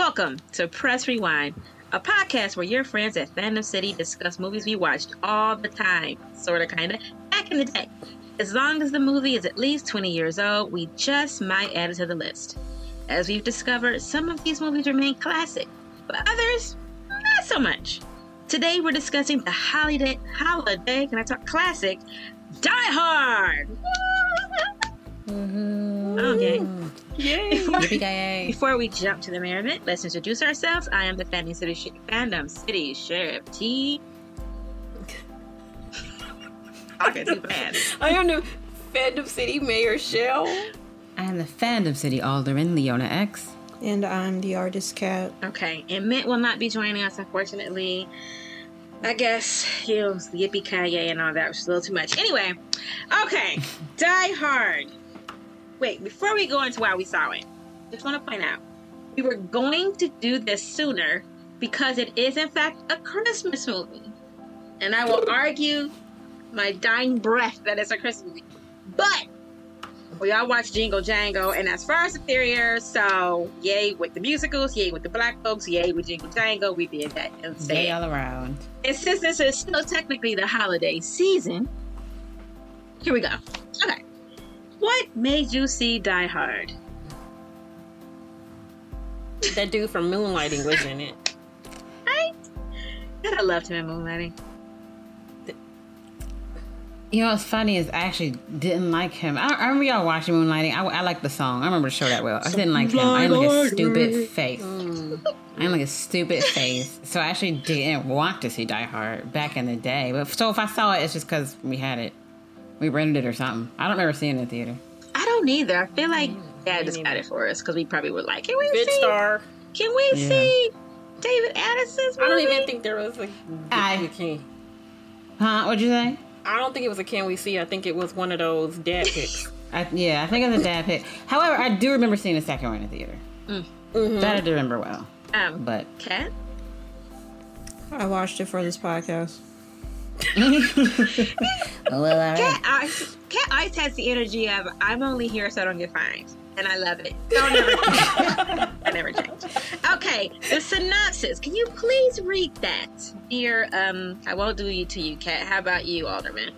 Welcome to Press Rewind, a podcast where your friends at Fandom City discuss movies we watched all the time, sorta, kinda, back in the day. As long as the movie is at least 20 years old, we just might add it to the list. As we've discovered, some of these movies remain classic, but others, not so much. Today we're discussing the holiday, can I talk classic, Die Hard! Okay. Yay! Before we jump to the merriment, let's introduce ourselves. I am the Fandom City Sheriff T. Okay, too bad. I am the Fandom City Mayor Shell. I am the Fandom City Alderman Leona X. And I'm the Artist Cat. Okay, and Mint will not be joining us, unfortunately. I guess, yippee-ki-yay and all that was a little too much. Anyway, okay, Die Hard. Wait, before we go into why we saw it, just want to point out, we were going to do this sooner because it is, in fact, a Christmas movie. And I will argue my dying breath that it's a Christmas movie. But we all watched Jingle Jangle, and that's far superior, so yay with the musicals, yay with the black folks, yay with Jingle Jangle, we did that instead. Yay all around. And since this is still technically the holiday season, here we go. Okay. What made you see Die Hard? That dude from Moonlighting was in it. Right? I loved him in Moonlighting. You know what's funny is I actually didn't like him. I remember y'all watching Moonlighting. I liked the song. I remember the show that well. I didn't like him. I didn't like his stupid face. I didn't like his stupid face. So I actually didn't want to see Die Hard back in the day. But so if I saw it, it's just because we had it. We rented it or something. I don't remember seeing it in the theater. I don't either. I feel like Dad just got it for us because we probably were like, can we Good see? star. Can we see David Addison's movie? I don't even think there was a Huh? What'd you say? I don't think it was a can we see. I think it was one of those dad picks. I think it was a dad pick. However, I do remember seeing the second one in the theater. That I do remember well. But Cat? I watched it for this podcast. well, all right. Cat Ice has the energy of I'm only here so I don't get fined, and I love it. Don't never change. I never change. Okay, the synopsis. Can you please read that, dear? I won't do it to you, Cat. How about you, Alderman?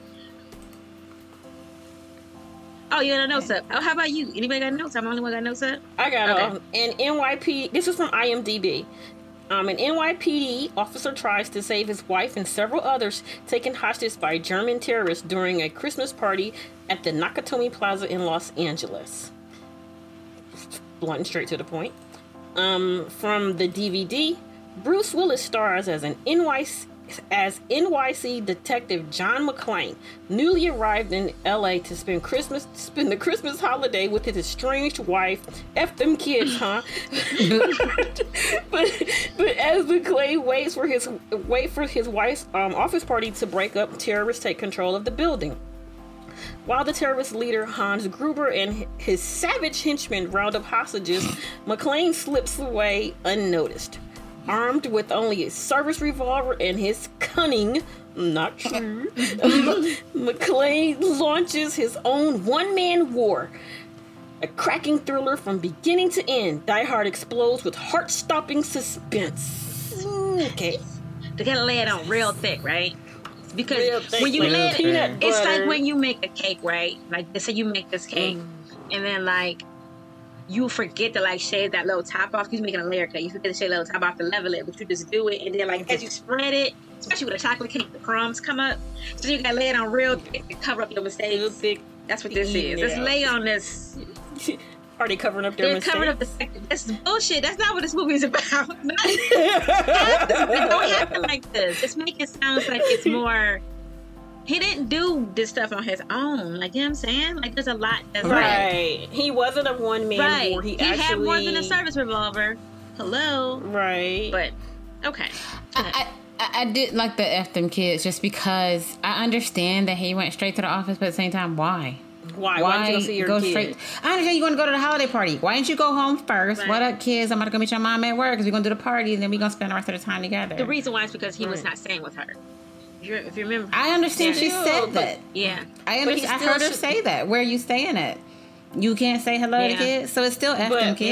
Oh, you got notes up. Oh, how about you? Anybody got notes? I'm the only one got notes up. I got Okay. an NYPD. This is from IMDb. An NYPD officer tries to save his wife and several others taken hostage by German terrorists during a Christmas party at the Nakatomi Plaza in Los Angeles. Blunt and straight to the point. From the DVD, Bruce Willis stars as NYC detective John McClane, newly arrived in LA to spend the Christmas holiday with his estranged wife. F them kids, huh? but as McClane waits for his wife's office party to break up, terrorists take control of the building. While the terrorist leader Hans Gruber and his savage henchmen round up hostages, McClane slips away unnoticed. Armed with only a service revolver and his cunning, not true, McClane launches his own one-man war. A cracking thriller from beginning to end, Die Hard explodes with heart-stopping suspense. Okay. They gotta lay it on real thick, right? Because Real thick, when you like lay it, peanut it's butter. like when you make a cake, right? Like, let's say you make this cake, and then like you forget to like shave that little top off. You're making a layer cake. You forget to shave that little top off to level it, but you just do it, and then like as you spread it, especially with a chocolate cake, the crumbs come up. So you gotta lay it on real thick to cover up your mistakes. Real thick. That's what this is. Yeah. Let's lay on this. Are they covering up their They're mistakes? covering up the. This is bullshit. That's not what this movie is about. Don't happen like this. Just make it sound like it's more. He didn't do this stuff on his own. Like, you know what I'm saying? Like, there's a lot that's Right. He wasn't a one-man right. war. He Actually had more than a service revolver. Hello. Right. But, okay. I did like the F them kids just because I understand that he went straight to the office, but at the same time, why? Why? Why did you go see your kid? straight? I understand you want to go to the holiday party. Why didn't you go home first? Right. What up, kids? I'm about to go meet your mom at work because we're going to do the party and then we're going to spend the rest of the time together. The reason why is because he was not staying with her. If you remember. I understand she Yeah, said but- that. Yeah. I But he heard her still say that. Where are you staying at? You can't say hello to Yeah. kids, so it's still F But- them Yeah. kids.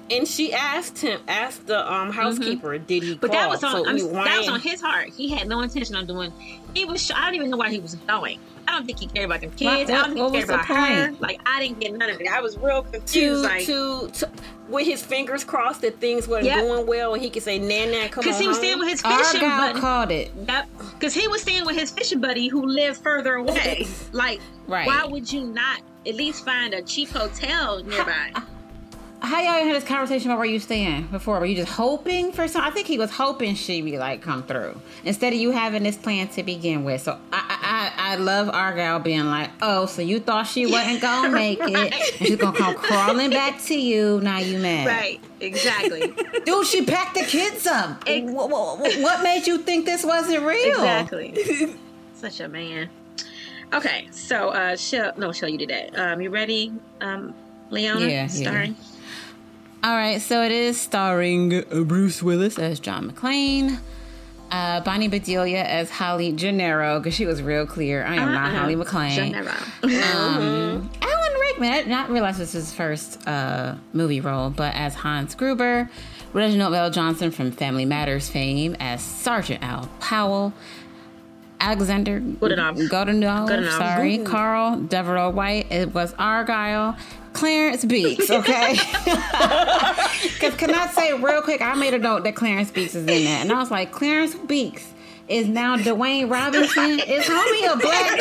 And she asked the housekeeper, did he But call? that was on. So that was on his heart. He had no intention of doing. He was. I don't even know why he was going. I don't think he cared about the kids. I don't think he cared about her. Like, I didn't get none of it. I was real confused. To with his fingers crossed that things weren't going well, and he could say, "Nan, come on." Because he was staying with his fishing buddy. Called it. Yep. Because he was staying with his fishing buddy who lived further away. Like, why would you not at least find a cheap hotel nearby? How y'all had this conversation about where you staying before? Were you just hoping for something? I think he was hoping she'd be like, come through. Instead of you having this plan to begin with. So I love Argyle being like, oh, so you thought she wasn't going to make it. And she's going to come crawling back to you. Now you mad. Right. Exactly. Dude, she packed the kids up. What made you think this wasn't real? Exactly. Such a man. Okay. So, show you today. You ready, Leona? Yeah. Starring? All right, so it is starring Bruce Willis as John McClane, Bonnie Bedelia as Holly Gennaro, because she was real clear. I am not Holly McClane. Alan Rickman, I did not realize this was his first movie role, but as Hans Gruber, Reginald Bell Johnson from Family Matters fame as Sergeant Al Powell, Alexander Godunov, Carl Devereaux White, it was Argyle, Clarence Beeks, okay? Because can I say real quick, I made a note that Clarence Beeks is in that. And I was like, Clarence Beeks is now Dwayne Robinson? Is homie a black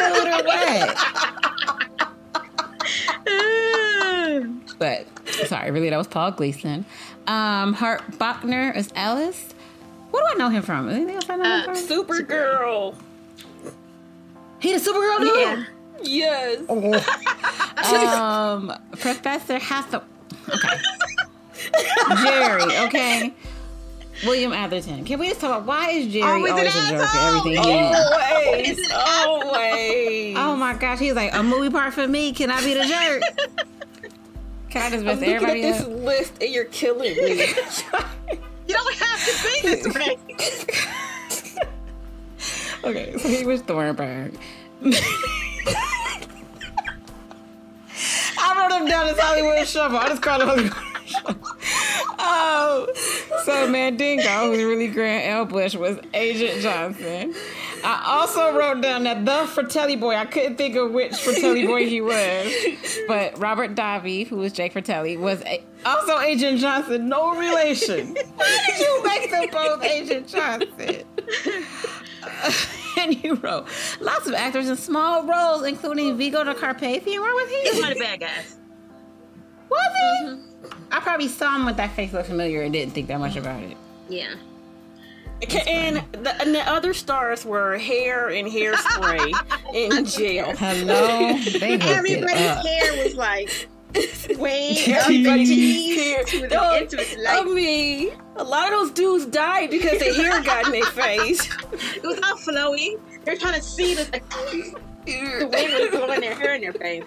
dude or what? But, sorry, really, that was Paul Gleason. Hart Bachner is Alice. What do I know him from? Anything else I know him from? Supergirl. He the Supergirl dude? Yeah. Yes. Professor Hathaway. Okay. Jerry, okay. William Atherton. Can we just talk about why is Jerry always a jerk for everything he does? Always. Oh my gosh, he's like, a movie part for me. Can I be the jerk? Can I just mess everybody up? I'm looking at this list and you're killing me. You don't have to be this way. Okay, so he was Thornburg. I wrote him down as Hollywood Shuffle. I just called him Hollywood Shuffle. Oh, so Mandingo, who's really Grant Elbush, was Agent Johnson. I also wrote down that the Fratelli boy, I couldn't think of which Fratelli boy he was, but Robert Davi, who was Jake Fratelli, was also Agent Johnson. No relation. Why did you make them both Agent Johnson? And you wrote lots of actors in small roles, including Vigo the Carpathian. Where was he? He's one of the bad guys. Was he? Mm-hmm. I probably saw him with that face look familiar and didn't think that much about it. Yeah. And the other stars were hair and hairspray in jail. Hello? Everybody's hair was like way up the hair to the I mean, a lot of those dudes died because their hair got in their face. It was all flowy. They're trying to see the wind was blowing their hair in their face.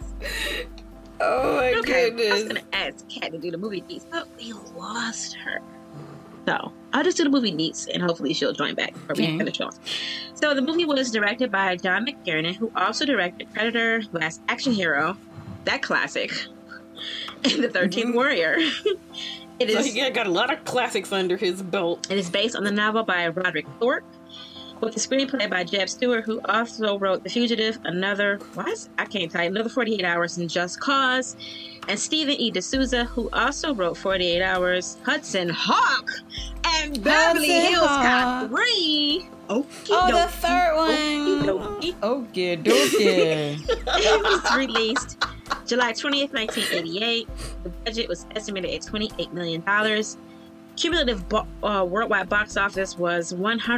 Oh my goodness. I was going to ask Kat to do the movie beats, but we lost her. So I'll just do the movie needs and hopefully she'll join back before we finish off. So the movie was directed by John McTiernan, who also directed Predator, Last Action Hero, that classic, and The 13th Warrior. It is. So he got a lot of classics under his belt. It is based on the novel by Roderick Thorpe, with the screenplay by Jeb Stewart, who also wrote The Fugitive, another 48 Hours, and Just Cause, and Stephen E. D'Souza, who also wrote 48 Hours, Hudson Hawk, and Beverly Hills Cop 3. The third one. Okay, dokie. It was released July 20th, 1988. The budget was estimated at $28 million. Cumulative worldwide box office was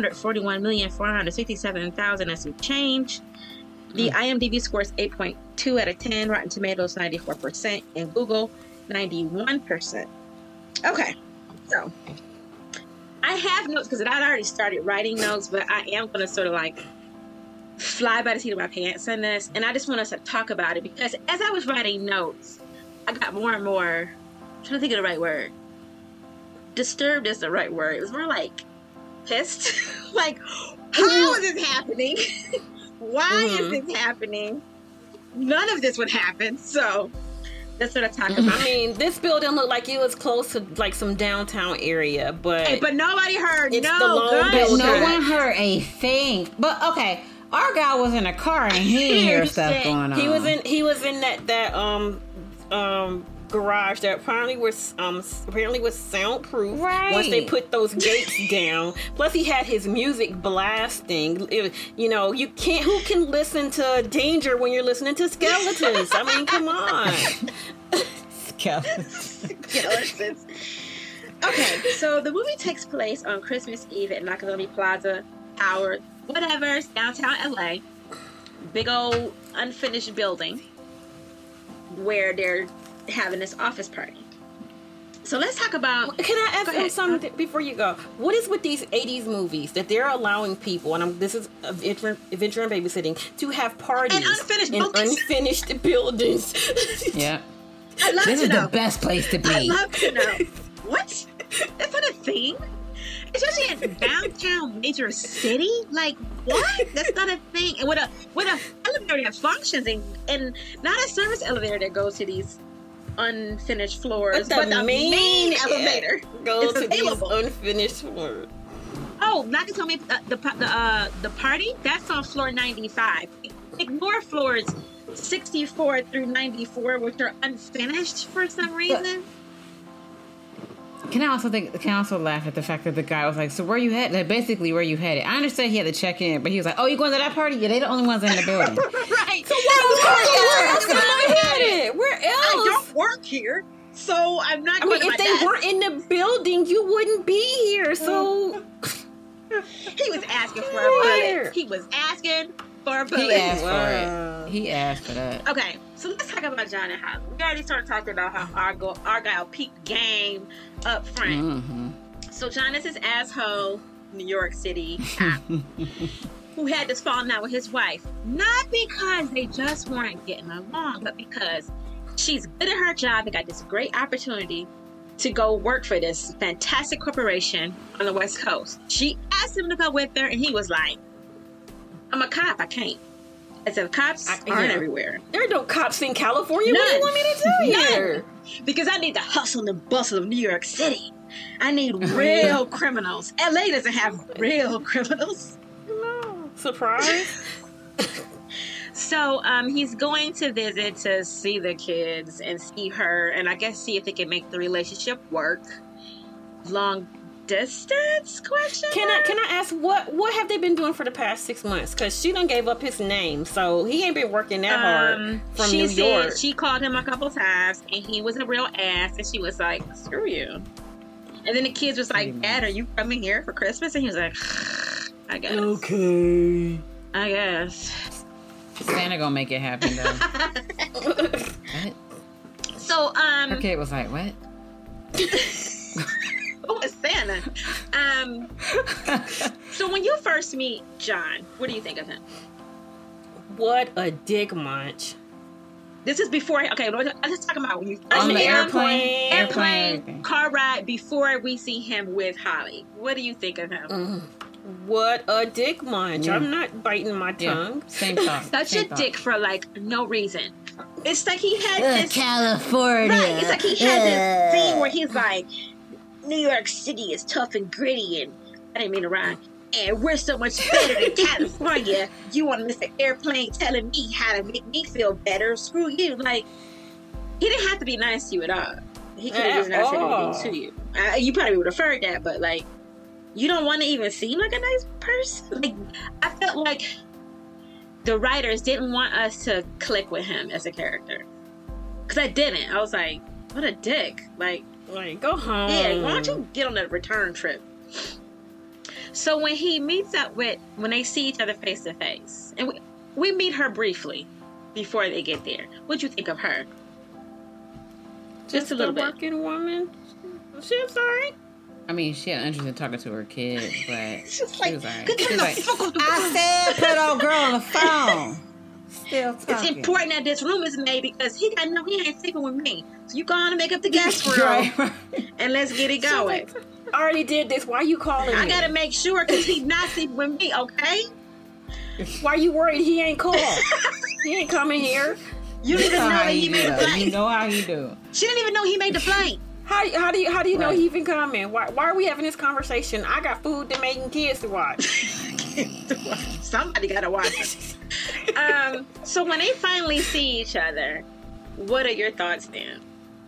$141,467,000 and some change. The IMDb score is 8.2 out of 10. Rotten Tomatoes 94%, and Google 91%. Okay, so I have notes because I'd already started writing notes, but I am going to sort of like fly by the seat of my pants on this, and I just want us to talk about it because as I was writing notes, I got more and more. I'm trying to think of the right word. Disturbed is the right word. It was more like pissed. Like, how is this happening? Why is this happening? None of this would happen. So Let's sort of talk about I mean, this building looked like it was close to like some downtown area, but Hey, but nobody heard It's the no lone guns. building. No one heard a thing. But okay, our guy was in a car and he didn't hear stuff going on. he was in that garage that apparently was soundproof. Right. Once they put those gates down. Plus, he had his music blasting. You can't. Who can listen to Danger when you're listening to Skeletons? I mean, come on. Skeletons. Okay, so the movie takes place on Christmas Eve at Nakatomi Plaza, Howard, whatever, it's downtown LA. Big old unfinished building where they're having this office party. So let's talk about. Can I ask Go him ahead. something before you go? What is with these 80s movies that they're allowing people, and this is adventure and babysitting, to have parties And unfinished in buildings. unfinished buildings? Yeah. I'd love This to is know. the best place to I'd be. love to know. What? That's not a thing? Especially in downtown major city? Like, what? That's not a thing. And with a elevator that functions and not a service elevator that goes to these unfinished floors, but the main elevator Go is to available. these unfinished floors. Oh, Nakatomi, the party? That's on floor 95. Ignore floors 64 through 94, which are unfinished for some reason. Can I also laugh at the fact that the guy was like, so where you headed? Like, basically, where you headed? I understand he had to check in, but he was like, oh, you going to that party? Yeah, they the only ones in the building. Right. So Where else? I don't work here, so I'm not I going mean, to if they weren't in the building, you wouldn't be here. So He was asking for a Where? bullet. He was asking for a He bullet. asked Wow. for it. He asked for that. Okay, so let's talk about John and Holly. We already started talking about how Argyle peaked game up front. Mm-hmm. So John is his asshole New York City cop who had this falling out with his wife. Not because they just weren't getting along, but because she's good at her job and got this great opportunity to go work for this fantastic corporation on the West Coast. She asked him to go with her, and he was like, I'm a cop, I can't. I said, cops aren't everywhere. there are no cops in California. None. What do you want me to do None. here? Because I need the hustle and bustle of New York City. I need real criminals. LA doesn't have real criminals. No. Surprise. So he's going to visit to see the kids and see her, and I guess see if they can make the relationship work. Long distance question? Can I ask what have they been doing for the past 6 months? Because she done gave up his name, so he ain't been working that hard from she New said York. she called him a couple times, and he was a real ass, and she was like, "Screw you." And then the kids was like, "Dad, are you coming here for Christmas?" And he was like, "I guess." Okay. I guess. Santa gonna make it happen though. What? So Her kid was like, what? who is Santa? So when you first meet John, what do you think of him? What a dick munch. This is before. Okay, let's talk about when you On the meet him. airplane? Airplane, car ride before we see him with Holly. What do you think of him? What a dick munch. Yeah. I'm not biting my tongue. Same thought. Such Same a thought. dick for like no reason. It's like he had this. California. Right, it's like he had this scene where he's like, New York City is tough and gritty, and I didn't mean to rhyme. And we're so much better than California. You want to miss the airplane telling me how to make me feel better? Screw you. Like, he didn't have to be nice to you at all. He could have just not said anything to you. You probably would have heard that, but like, you don't want to even seem like a nice person. Like, I felt like the writers didn't want us to click with him as a character. Because I didn't. I was like, what a dick. Like, Go home. yeah, why don't you get on a return trip? So when he meets up when they see each other face to face, and we meet her briefly before they get there. What'd you think of her? Just a little bit. Working woman. She was alright. I mean, she had interest in talking to her kid, but She's she like, was alright. "Get She was the like, fuck off the I said put old girl on the phone. Still talking. It's important that this room is made because he ain't sleeping with me. So you go on and make up the guest room, Right. and let's get it going. I already did this. Why you calling me? I gotta make sure because he's not sleeping with me, okay? Why you worried he ain't called? He ain't coming here. You didn't even know that he made the flight. You know how he do. She didn't even know he made the flight. How do you know Right. he even coming? Why are we having this conversation? I got food to make and kids to watch. Somebody gotta watch it. So when they finally see each other, what are your thoughts then?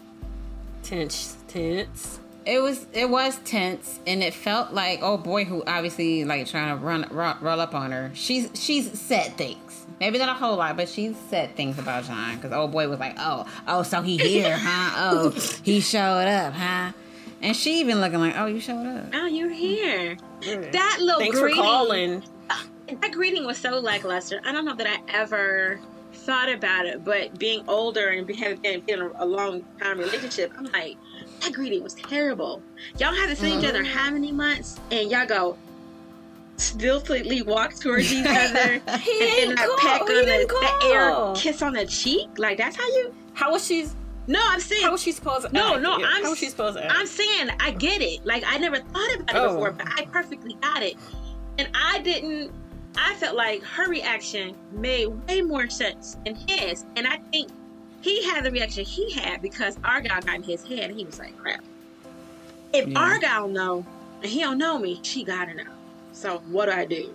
Tense. It was tense, and it felt like old boy who obviously like trying to roll up on her. She's said things. Maybe not a whole lot, but she's said things about John. Because old boy was like, oh, so he here, huh? Oh, he showed up, huh? And she even looking like, oh, you showed up. Oh, you're here. That little Thanks greeting. for calling. That greeting was so lackluster. I don't know that I ever thought about it, but being older and having been in a long time relationship, I'm like, that greeting was terrible. Y'all haven't seen each other how many months, and y'all go stealthily walk towards each other, and then that peck on the air kiss on the cheek. Like that's how you. How was she? No, I'm saying. How was she supposed to? No, act? no, How was she supposed to? Act? I'm saying I get it. Like I never thought about it before, but I perfectly got it, and I didn't. I felt like her reaction made way more sense than his, and I think he had the reaction he had because Argyle got in his head, and he was like, "Crap! If Argyle know and he don't know me, she gotta know. So what do I do?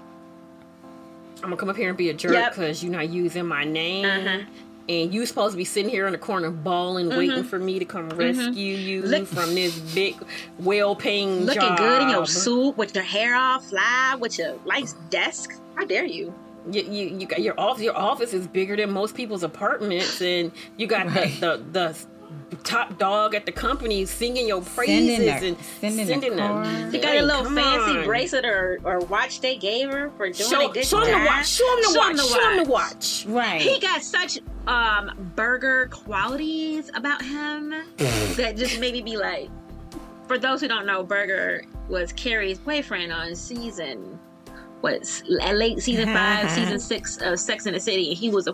I'm gonna come up here and be a jerk because you're not using my name." And you supposed to be sitting here in the corner bawling, waiting for me to come rescue you from this big, well-paying Looking job. good in your suit with your hair all fly, with your nice desk. How dare you? You got your office. Your office is bigger than most people's apartments, and you got the top dog at the company singing your praises and sending them. They got a little fancy bracelet or watch they gave her for doing a good job. Show him the watch. Right. He got such burger qualities about him that just made me be like, for those who don't know, Burger was Carrie's boyfriend on late season 5, season 6 of Sex and the City, and he was a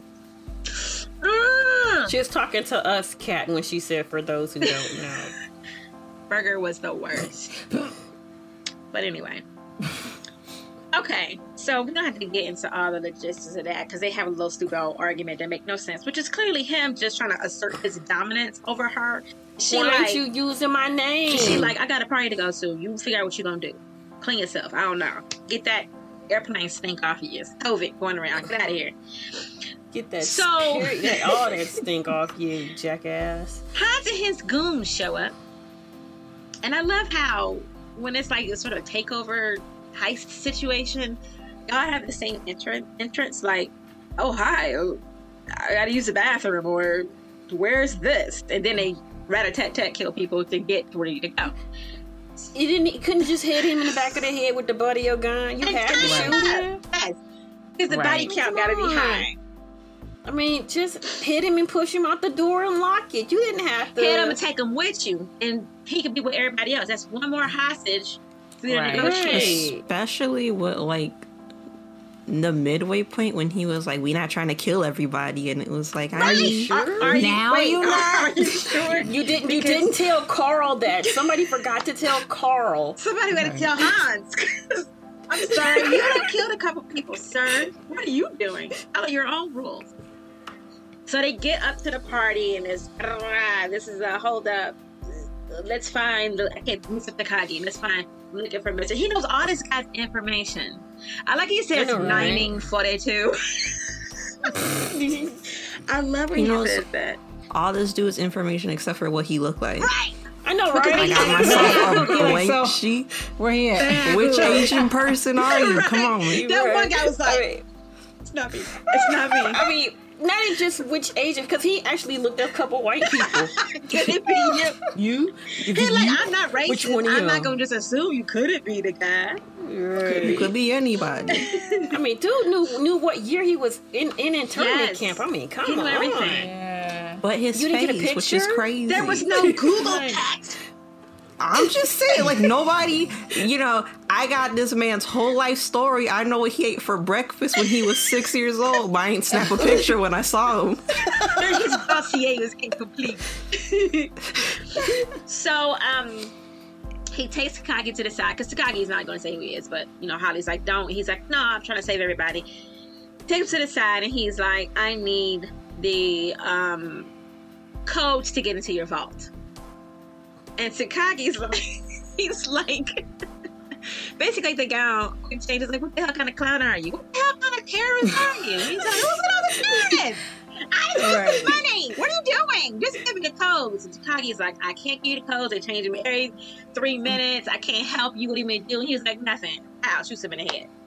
She was talking to us, Kat, when she said, for those who don't know. Burger was the worst. But anyway. Okay, so we don't have to get into all the logistics of that because they have a little stupid old argument that make no sense, which is clearly him just trying to assert his dominance over her. Why ain't you using my name? She like, I got a party to go to. You figure out what you're going to do. Clean yourself. I don't know. Get that airplane stink off of you. COVID going around. Get out of here. Get that all that stink off you, jackass. How did his goons show up? And I love how when it's like a sort of takeover heist situation, y'all have the same entrance. Like, oh hi, I gotta use the bathroom, or where's this? And then they rat-a-tat-tat kill people to get where you to go. You couldn't just hit him in the back of the head with the butt of your gun. You had to shoot him. Yes, because the body count gotta be high. I mean, just hit him and push him out the door and lock it. You didn't have to hit him and take him with you, and he could be with everybody else. That's one more hostage for you to negotiate. Especially with like the midway point when he was like, "We not trying to kill everybody," and it was like, "Are you sure? Are you sure? You didn't tell Carl that. Somebody forgot to tell Carl. Somebody got to tell Hans. I'm sorry, you done killed a couple people, sir. What are you doing? Follow your own rules." So they get up to the party, and this is a hold up. Let's find Mr. Takagi. Let's find looking for Mr. He knows all this guy's information. I like he says 1942. I love when he says that. All this dude's information except for what he looked like. Right. I know, right? I got myself a blank sheet. Where he at? Which Asian person are you? Come on, man. That one guy was like, it's not me. It's not me. I mean, not even just which Asian, because he actually looked at a couple white people. Could it be you? He's like, I'm not racist. Which one I'm not going to just assume you couldn't be the guy. Right. Could be anybody. I mean, dude knew what year he was in internment camp. I mean, come on. Everything. Yeah. But his face, which is crazy. There was no Google text. I'm just saying, like, nobody, I got this man's whole life story. I know what he ate for breakfast when he was 6 years old, but I ain't snap a picture when I saw him. His dossier was incomplete. So, he takes Takagi to the side, because Takagi's not going to say who he is, but, Holly's like, don't. He's like, no, I'm trying to save everybody. Takes him to the side, and he's like, I need the codes to get into your vault. And Takagi's like, he's like, basically the guy changes like, what the hell kind of clown are you? What the hell kind of terrorist are you? He's like, who's all the terrorists? I just want some money. What are you doing? Just give me the codes. And Takagi's like, I can't give you the codes. They change them every 3 minutes. I can't help you. What do you mean do? And he was like, nothing. I'll shoot him in the head.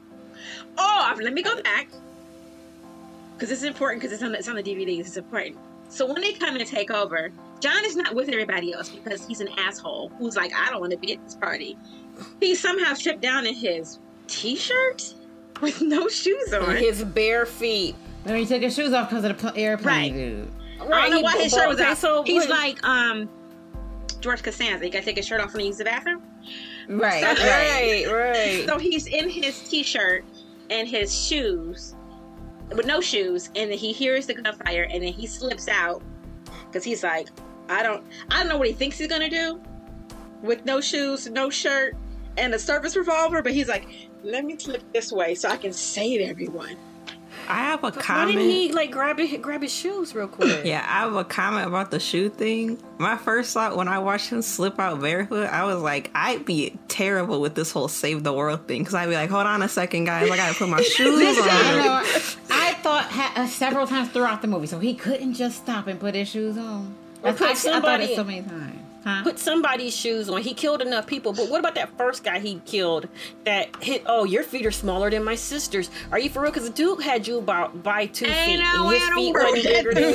Oh, let me go back. Because it's important, because it's on the DVDs. It's important. So when they come to take over, John is not with everybody else because he's an asshole who's like, I don't want to be at this party. He somehow stripped down in his t-shirt with no shoes on. His bare feet. No, he took his shoes off because of the airplane, Right. dude. I don't know why his shirt was out. So he's like George Costanza. You gotta take his shirt off when he uses the bathroom. Right, Right. So he's in his t-shirt and his shoes, with no shoes, and then he hears the gunfire, and then he slips out because he's like, I don't know what he thinks he's gonna do with no shoes, no shirt, and a service revolver, but he's like, let me slip this way so I can save everyone. I have a Why comment. didn't he like grab his shoes real quick? Yeah, I have a comment about the shoe thing. My first thought when I watched him slip out barefoot, I was like, I'd be terrible with this whole save the world thing. Because I'd be like, hold on a second, guys. I got to put my shoes on. I thought several times throughout the movie, so he couldn't just stop and put his shoes on. Or put I thought somebody- it so many times. Huh? Put somebody's shoes on. He killed enough people, but what about that first guy he killed that hit? Oh, your feet are smaller than my sister's. Are you for real? Because the dude had you about by 2 feet, and his feet wasn't bigger than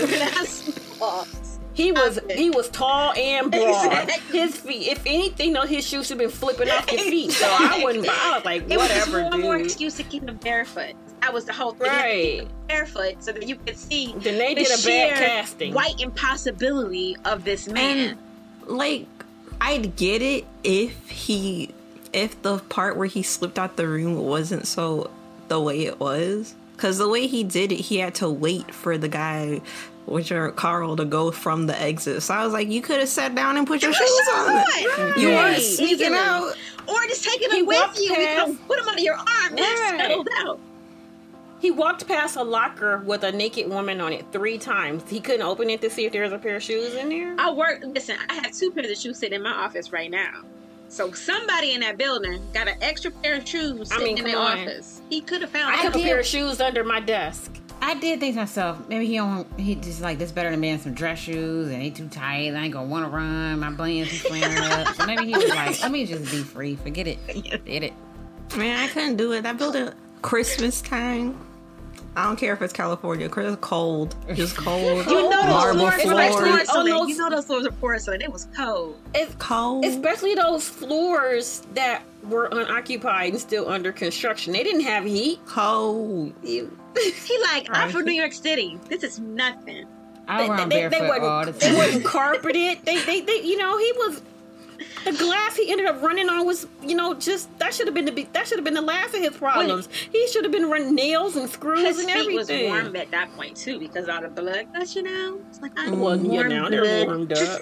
yours. He was tall and broad. Exactly. His feet, if anything, though, his shoes should have been flipping off your feet. So I wouldn't. I was like, It was just whatever, one more dude. excuse to keep him barefoot. That was the whole thing. Right. Barefoot so that you could see Then they the did a bad sheer casting. white impossibility of this man. Like, I'd get it if the part where he slipped out the room wasn't so the way it was. Because the way he did it, he had to wait for the guy, Carl, to go from the exit. So I was like, you could have sat down and put your shoes on. You weren't sneaking out. Or just taking He them with walked you. past- Put them under your arm. That's Right. settled out. He walked past a locker with a naked woman on it 3 times. He couldn't open it to see if there was a pair of shoes in there. Listen, I have 2 pairs of shoes sitting in my office right now. So somebody in that building got an extra pair of shoes sitting in come their on. office. He could have found I it. have a pair of shoes under my desk. I did think to myself, maybe he just like, this better than me in some dress shoes and they too tight. I ain't gonna want to run. My buns be flaring up. So maybe he was like, let me just be free. Forget it. Did it. Man, I couldn't do it. That building, Christmas time. I don't care if it's California. It's cold. Just cold. You know those Marble floors were especially floors. porcelain. on those- You know those floors were porcelain. It was cold. It's Cold. especially those floors that were unoccupied and still under construction. They didn't have heat. Cold. He like, I'm from New York City. This is nothing. I run barefoot all the They time. wasn't carpeted. They, he was. The glass he ended up running on was, just that should have been the last of his problems. He should have been running nails and screws His and feet everything. was warm at that point too because all the blood. But it's like I'm Well, yeah, warm now they're blood. warmed up.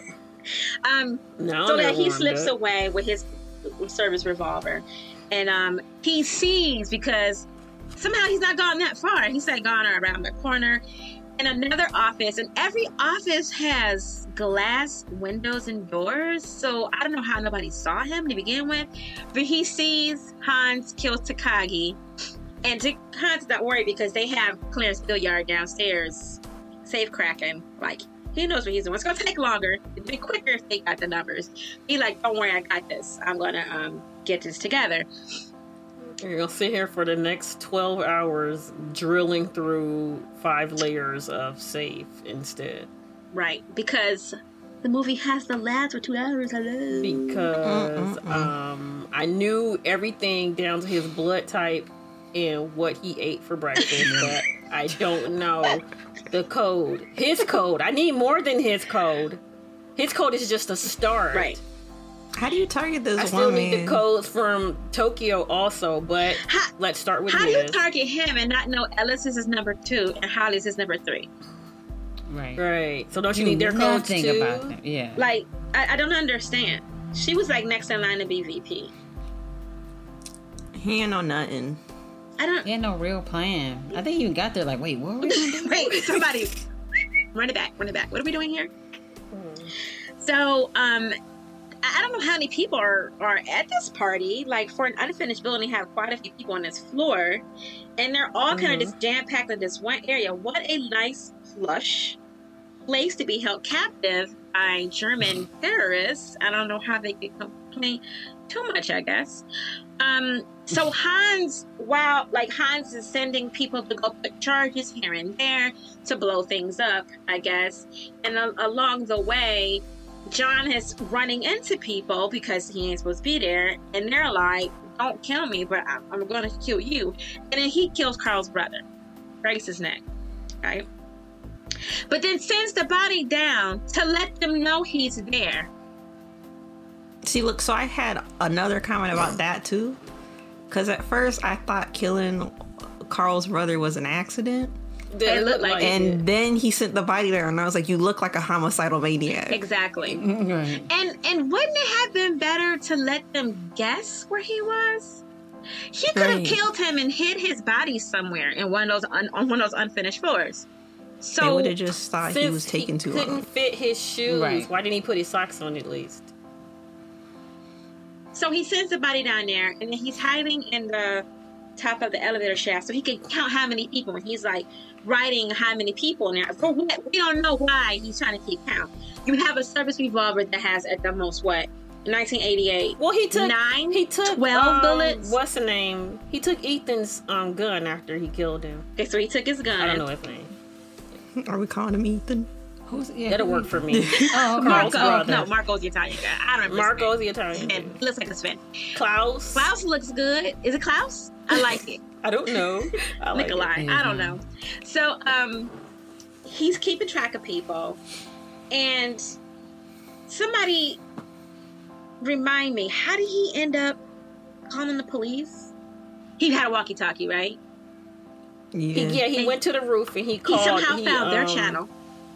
Now So they're that he warmed slips up. away with his service revolver, and he sees because somehow he's not gone that far. He's like gone around the corner in another office, and every office has glass windows and doors. So I don't know how nobody saw him to begin with, but he sees Hans kill Takagi, and Hans not worried because they have Clarence Billiard downstairs, safe cracking. Like he knows what he's doing. It's gonna take longer. It'd be quicker if they got the numbers. He like, don't worry, I got this. I'm gonna get this together. You're gonna sit here for the next 12 hours drilling through 5 layers of safe instead. Right, because the movie has the lads for 2 hours. Hello. Because I knew everything down to his blood type and what he ate for breakfast, but I don't know the code. His code. I need more than his code. His code is just a start. Right. How do you target this I still woman? need the codes from Tokyo also, but let's start with How do you his. target him and not know Ellis is his number 2 and Holly's his number 3? Right. Right. So don't you need their codes Nothing too? about them. Yeah. Like, I don't understand. She was like next in line to be VP. He ain't know nothing. I don't. He had no real plan. I think he got there like, wait, what are we gonna do? Wait, somebody, run it back. What are we doing here? So, I don't know how many people are at this party. Like, for an unfinished building, have quite a few people on this floor, and they're all kind of just jam packed in this one area. What a nice, plush place to be held captive by German terrorists. I don't know how they could complain too much, I guess. So Hans is sending people to go put charges here and there to blow things up, I guess. And along the way, John is running into people because he ain't supposed to be there. And they're like, don't kill me, but I'm going to kill you. And then he kills Carl's brother, breaks his neck, right? But then sends the body down to let them know he's there. See, look, so I had another comment about that too. Because at first I thought killing Carl's brother was an accident. It looked like and then he sent the body there, and I was like, you look like a homicidal maniac. Exactly. Right. And wouldn't it have been better to let them guess where he was? He could have killed him and hid his body somewhere in one of those on one of those unfinished floors. So they would have just thought he was taking too long. Couldn't fit his shoes. Right. Why didn't he put his socks on at least? So he sends the body down there, and then he's hiding in the top of the elevator shaft so he can count how many people. And he's like writing how many people in there. For what? We don't know why he's trying to keep count. You have a service revolver that has at the most what? 1988. Well, he took 12 bullets. What's the name? He took Ethan's gun after he killed him. Okay, so he took his gun. I don't know his name. Are we calling him Ethan? That'll work for me. Oh, okay. Marco. No, Marco's the Italian guy. I don't remember. Marco's the Italian. He looks like a Sven. Klaus. Klaus looks good. Is it Klaus? I like it. I don't know. I like Nikolai. it. I don't know. So, he's keeping track of people, and somebody remind me, how did he end up calling the police? He had a walkie-talkie, right? Yeah. He went to the roof and he called. He somehow found their channel.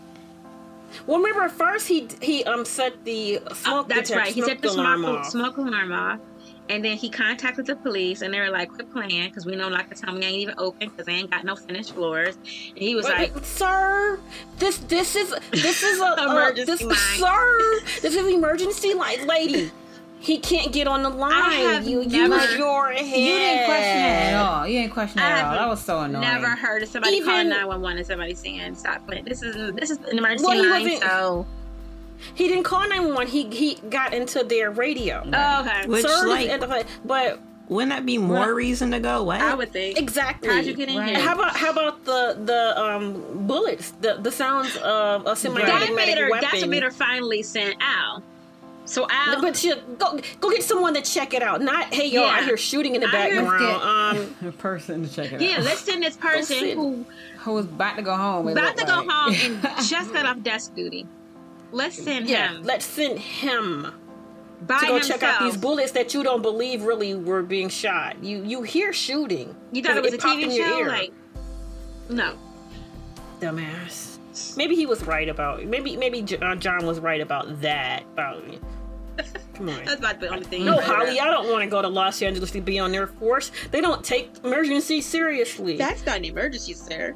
Well, remember at first he set the smoke. That's right. He set the alarm off. smoke alarm off, and then he contacted the police, and they were like, "Quit playing, because we know like the time we ain't even open because they ain't got no finished floors." And he was like, "Sir, this is a emergency line. Sir, this is emergency line, lady." He can't get on the line. You use your head. You didn't question that at all. You didn't question that at all. That was so annoying. Never heard of somebody calling 911 and somebody saying, "Stop playing. This is an emergency line." So he didn't call 911. He got into their radio. Oh, okay. Which, but wouldn't that be more reason to go? What? I would think. Exactly. How'd you get in here? How about the bullets? The sounds of a semi-automatic weapon. That's what made her finally send Al. So Al, but she go get someone to check it out. Not, hey, y'all, I hear shooting in the background. A person to check it out. Yeah, let's send this person who was about to go home. And just got off desk duty. Let's send him. Let's send him by to go himself. check out these bullets that you don't believe really were being shot. You hear shooting. You thought it was a TV show? Ear. No. Dumbass. Maybe he was right about. Maybe John was right about that. Come on. That's about the only thing. No, Holly, I don't want to go to Los Angeles to be on Air Force. They don't take emergencies seriously. That's not an emergency, sir.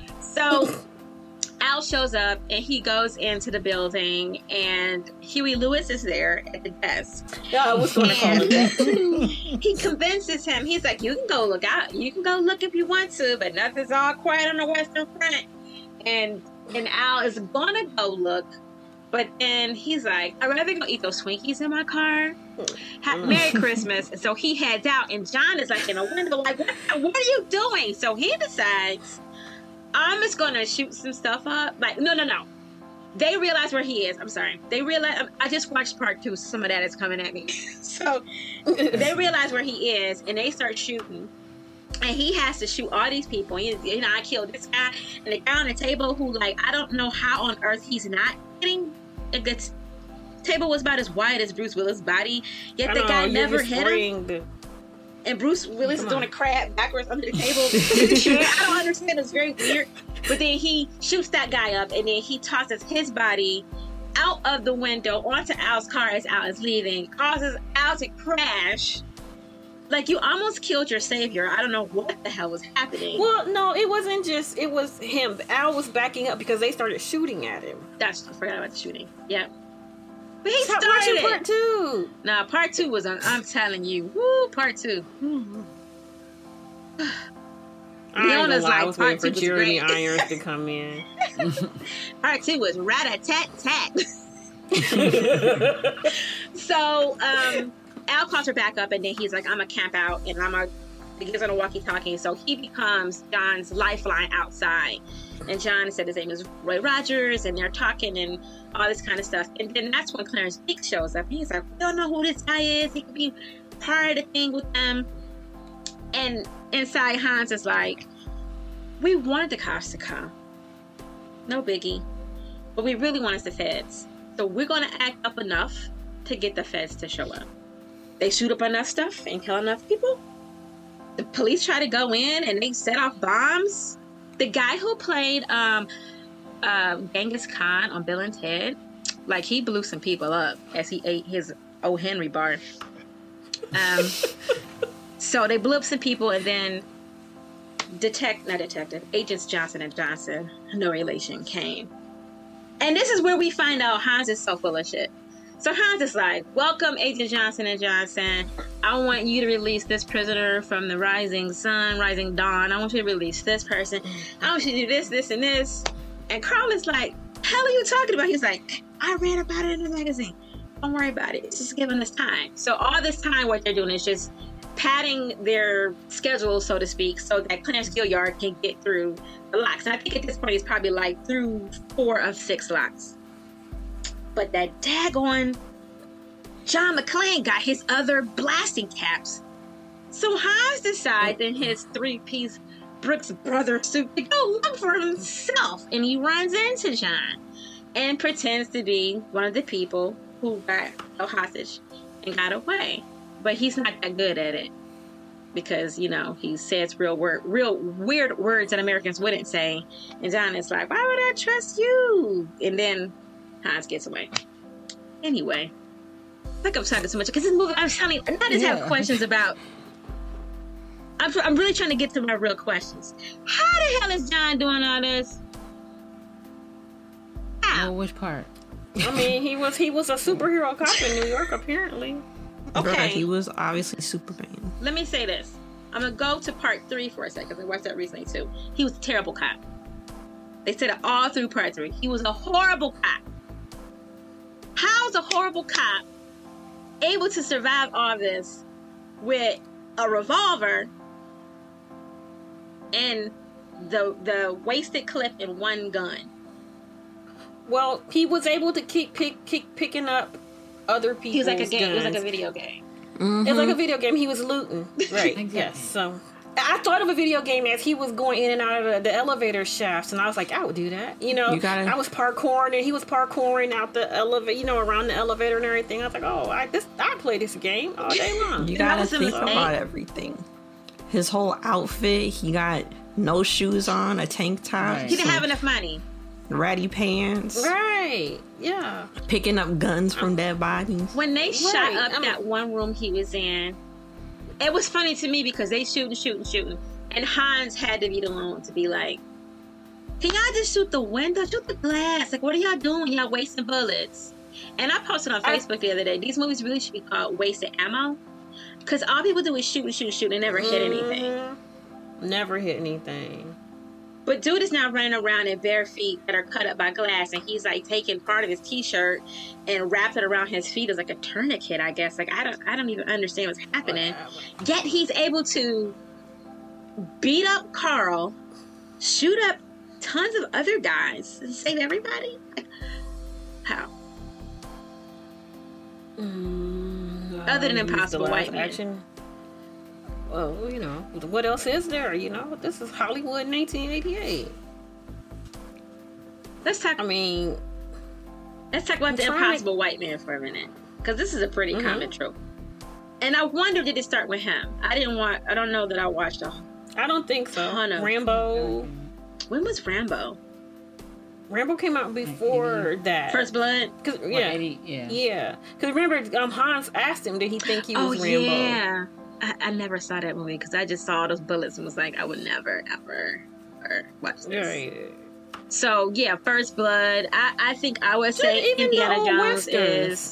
So Al shows up and he goes into the building, and Huey Lewis is there at the desk. Yeah, I was going to call him that. He convinces him. He's like, "You can go look out. You can go look if you want to, but nothing's all quiet on the Western Front." And Al is gonna go look, but then he's like, "I'd rather go eat those Twinkies in my car. Merry Christmas." And so he heads out, and John is like in a window, like, what are you doing? So he decides, I'm just gonna shoot some stuff up. Like, no. They realize where he is. I'm sorry. They realize. I just watched part 2. So some of that is coming at me. So they realize where he is, and they start shooting. And he has to shoot all these people. I killed this guy and the guy on the table who, like, I don't know how on earth he's not getting. The table was about as wide as Bruce Willis' body, yet the guy never hit him. And Bruce Willis is doing a crab backwards under the table. I don't understand. It's very weird. But then he shoots that guy up, and then he tosses his body out of the window onto Al's car as Al is leaving, causes Al to crash. Like, you almost killed your savior. I don't know what the hell was happening. Well, no, it wasn't just, it was him. Al was backing up because they started shooting at him. I forgot about the shooting. Yeah. But he Stop started watching it. part 2. Nah, part 2 was on, I'm telling you. Woo, part 2. Leona's I like, was part waiting for 2 was Jeremy great. Irons to come in. Part 2 was rat-a-tat-tat. So, Al calls her back up, and then he's like, I'm gonna camp out, and he gives her a walkie-talkie, so he becomes John's lifeline outside. And John said his name is Roy Rogers, and they're talking and all this kind of stuff. And then that's when Clarence Peak shows up. He's like, we don't know who this guy is. He could be part of the thing with them. And inside, Hans is like, we wanted the cops to come. No biggie. But we really wanted the feds. So we're going to act up enough to get the feds to show up. They shoot up enough stuff and kill enough people. The police try to go in and they set off bombs. The guy who played Genghis Khan on Bill and Ted, like, he blew some people up as he ate his O. Henry bar. So they blew up some people, and then Agents Johnson and Johnson, no relation, came. And this is where we find out Hans is so full of shit. So Hans is like, welcome, Agent Johnson and Johnson. I want you to release this prisoner from the rising sun, rising dawn. I want you to release this person. I want you to do this, this, and this. And Carl is like, hell are you talking about? He's like, I read about it in the magazine. Don't worry about it. It's just giving us time. So all this time, what they're doing is just padding their schedule, so to speak, so that Clarence Gilliard can get through the locks. And I think at this point, he's probably like through 4 of 6 locks. But that daggone John McClane got his other blasting caps. So Hans decides in his 3-piece Brooks Brothers suit to go look for himself. And he runs into John and pretends to be one of the people who got held hostage and got away. But he's not that good at it. Because, you know, he says real weird words that Americans wouldn't say. And John is like, why would I trust you? And then Hans gets away. Anyway, I think I'm talking too much because this movie, I'm telling you, and I just have questions about. I'm really trying to get to my real questions. How the hell is John doing all this? How? Oh, which part? I mean, he was a superhero cop in New York, apparently. Okay. Bruh, he was obviously Superman. Let me say this. I'm going to go to part 3 for a second because I watched that recently too. He was a terrible cop. They said it all through part 3. He was a horrible cop. How's a horrible cop able to survive all this with a revolver and the wasted clip in one gun? Well, he was able to keep picking up other people's He was like a game. guns. It was like a video game. It was like a video game. He was looting. Right. Exactly. Yes. So I thought of a video game as he was going in and out of the elevator shafts, and I was like, I would do that. You know, I was parkouring, and he was parkouring out the elevator, you know, around the elevator and everything. I was like, oh, I play this game all day long. You gotta think about everything. His whole outfit, he got no shoes on, a tank top. Right. He didn't have enough money. Ratty pants. Right. Yeah. Picking up guns from dead bodies. When they shot up that one room he was in, it was funny to me because they shooting. And Hans had to be the one to be like, can y'all just shoot the window? Shoot the glass. Like, what are y'all doing? Y'all wasting bullets. And I posted on Facebook the other day, these movies really should be called wasted ammo. Because all people do is shoot and never hit anything. Never hit anything. But dude is now running around in bare feet that are cut up by glass, and he's like taking part of his t-shirt and wrapped it around his feet as like a tourniquet, I guess. Like, I don't even understand what's happening. Yet he's able to beat up Carl, shoot up tons of other guys, and save everybody. Like, how? Other than Impossible White Man. Action. Well, you know, what else is there? You know, this is Hollywood in 1988. Let's talk about the Impossible White Man for a minute, because this is a pretty common trope. And I wonder, did it start with him? I don't know that I watched I don't think so. Rambo. When was Rambo? Rambo came out before that. First Blood? Yeah. Because remember, Hans asked him, did he think he was Rambo? Yeah. I never saw that movie because I just saw those bullets and was like, I would never, ever watch this. Right. So, yeah, First Blood. I think I would say Indiana Jones is...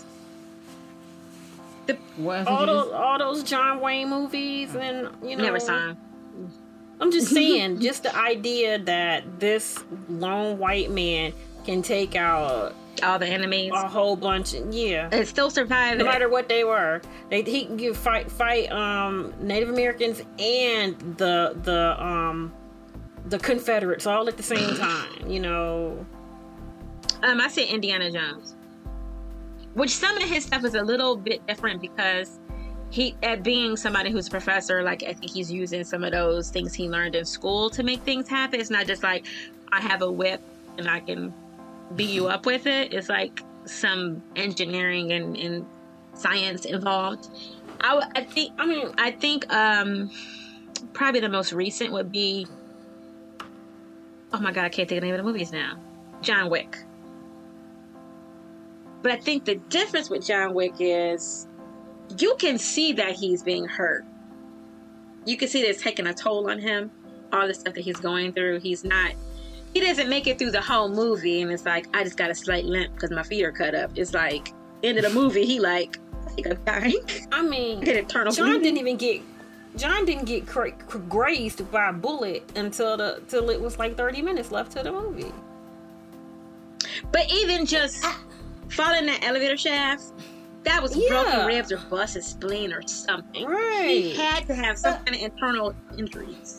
all those John Wayne movies and, you know... Never saw them. I'm just saying, just the idea that this lone white man can take out... all the enemies. A whole bunch. Yeah. And still survive. No matter what they were. He can fight Native Americans and the Confederates all at the same time, you know. I said Indiana Jones. Which some of his stuff is a little bit different because at being somebody who's a professor, like I think he's using some of those things he learned in school to make things happen. It's not just like I have a whip and I can beat you up with it. It's like some engineering and science involved. I think probably the most recent would be, oh my god, I can't think of the name of the movies now. John Wick. But I think the difference with John Wick is you can see that he's being hurt. You can see that it's taking a toll on him. All the stuff that he's going through. He doesn't make it through the whole movie and it's like, I just got a slight limp because my feet are cut up. It's like, end of the movie, he like, I think I'm dying. I mean, John didn't get grazed by a bullet until it was like 30 minutes left to the movie. But even just falling in that elevator shaft, that was broken ribs or busted spleen or something. Right. He had to have some kind of internal injuries.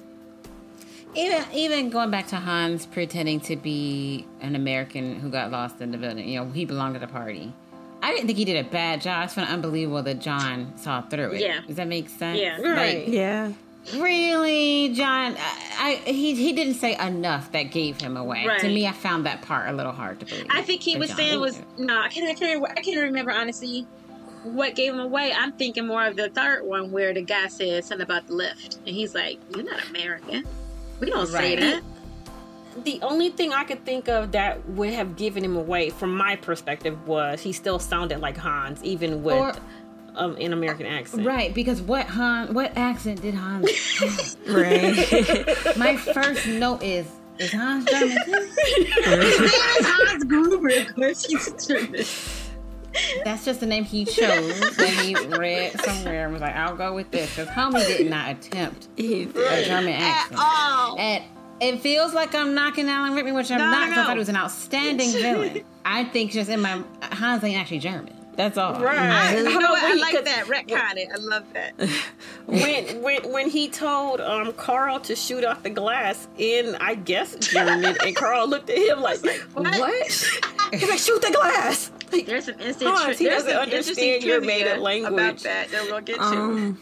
Even going back to Hans pretending to be an American who got lost in the building, you know, he belonged to the party. I didn't think he did a bad job. It's kind of unbelievable that John saw through it. Yeah. Does that make sense? Yeah. Right. Like, Yeah. really, John? He didn't say enough that gave him away. Right. To me, I found that part a little hard to believe. I think he was saying I can't remember honestly what gave him away. I'm thinking more of the third one where the guy said something about the lift and he's like, "You're not American. We don't say that." The only thing I could think of that would have given him away, from my perspective, was he still sounded like Hans, even with an American accent. Right, because what accent did Hans have? Right. My first note is Hans German too? There's Hans Gruber, of course he's German. That's just the name he chose when he read somewhere and was like, I'll go with this. Because homie did not attempt a German accent. And it feels like I'm knocking Alan Rickman, which I'm not, because I thought he was an outstanding villain. I think just in my... Hans ain't actually German. That's all. Right. I like that. Retcon it. I love that. when he told Carl to shoot off the glass in, I guess, German, and Carl looked at him like, what? He's like, shoot the glass. Like, there's some instant he doesn't understand your made-up language. About that we'll get to.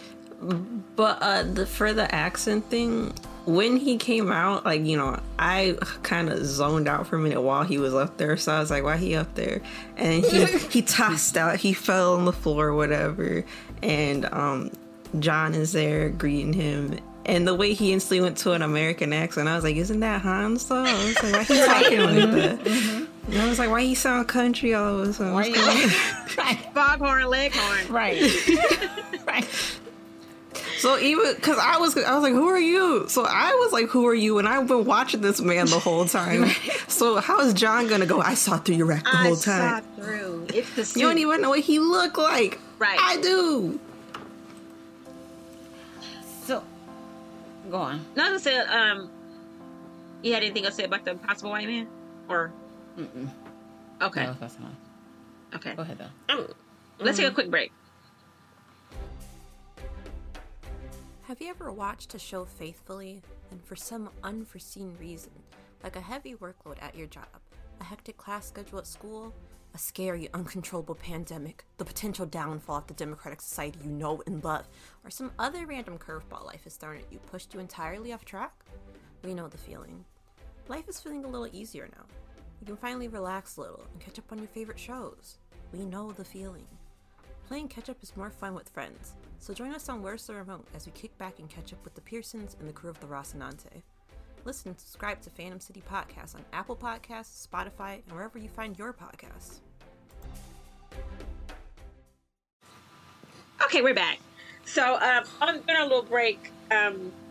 But for the accent thing, when he came out, like, you know, I kind of zoned out for a minute while he was up there. So I was like, why he up there? And he tossed out. He fell on the floor or whatever. And John is there greeting him. And the way he instantly went to an American accent, I was like, isn't that Han though? I was like, why he talking like that? Mm-hmm. And I was like, why he sound country all of a sudden? Foghorn Leghorn. Right. Right. So even, because I was like, who are you? So I was like, who are you? And I've been watching this man the whole time. So how is John gonna go, I saw through your rack the whole time? I saw through. It's the suit. You don't even know what he looked like. Right. I do. So, go on. No, I said, you had anything else to say about the Impossible White Man? Or? Mm-mm. Okay. No, that's fine. Okay. Go ahead, though. Let's take a quick break. Have you ever watched a show faithfully and for some unforeseen reason, like a heavy workload at your job, a hectic class schedule at school, a scary, uncontrollable pandemic, the potential downfall of the democratic society you know and love, or some other random curveball life has thrown at you, pushed you entirely off track? We know the feeling. Life is feeling a little easier now. You can finally relax a little and catch up on your favorite shows. We know the feeling. Playing catch up is more fun with friends, so join us on Where's the Remote as we kick back and catch up with the Pearsons and the crew of the Rocinante. Listen and subscribe to Phantom City Podcasts on Apple Podcasts, Spotify, and wherever you find your podcasts. Okay, we're back. So on a little break, oh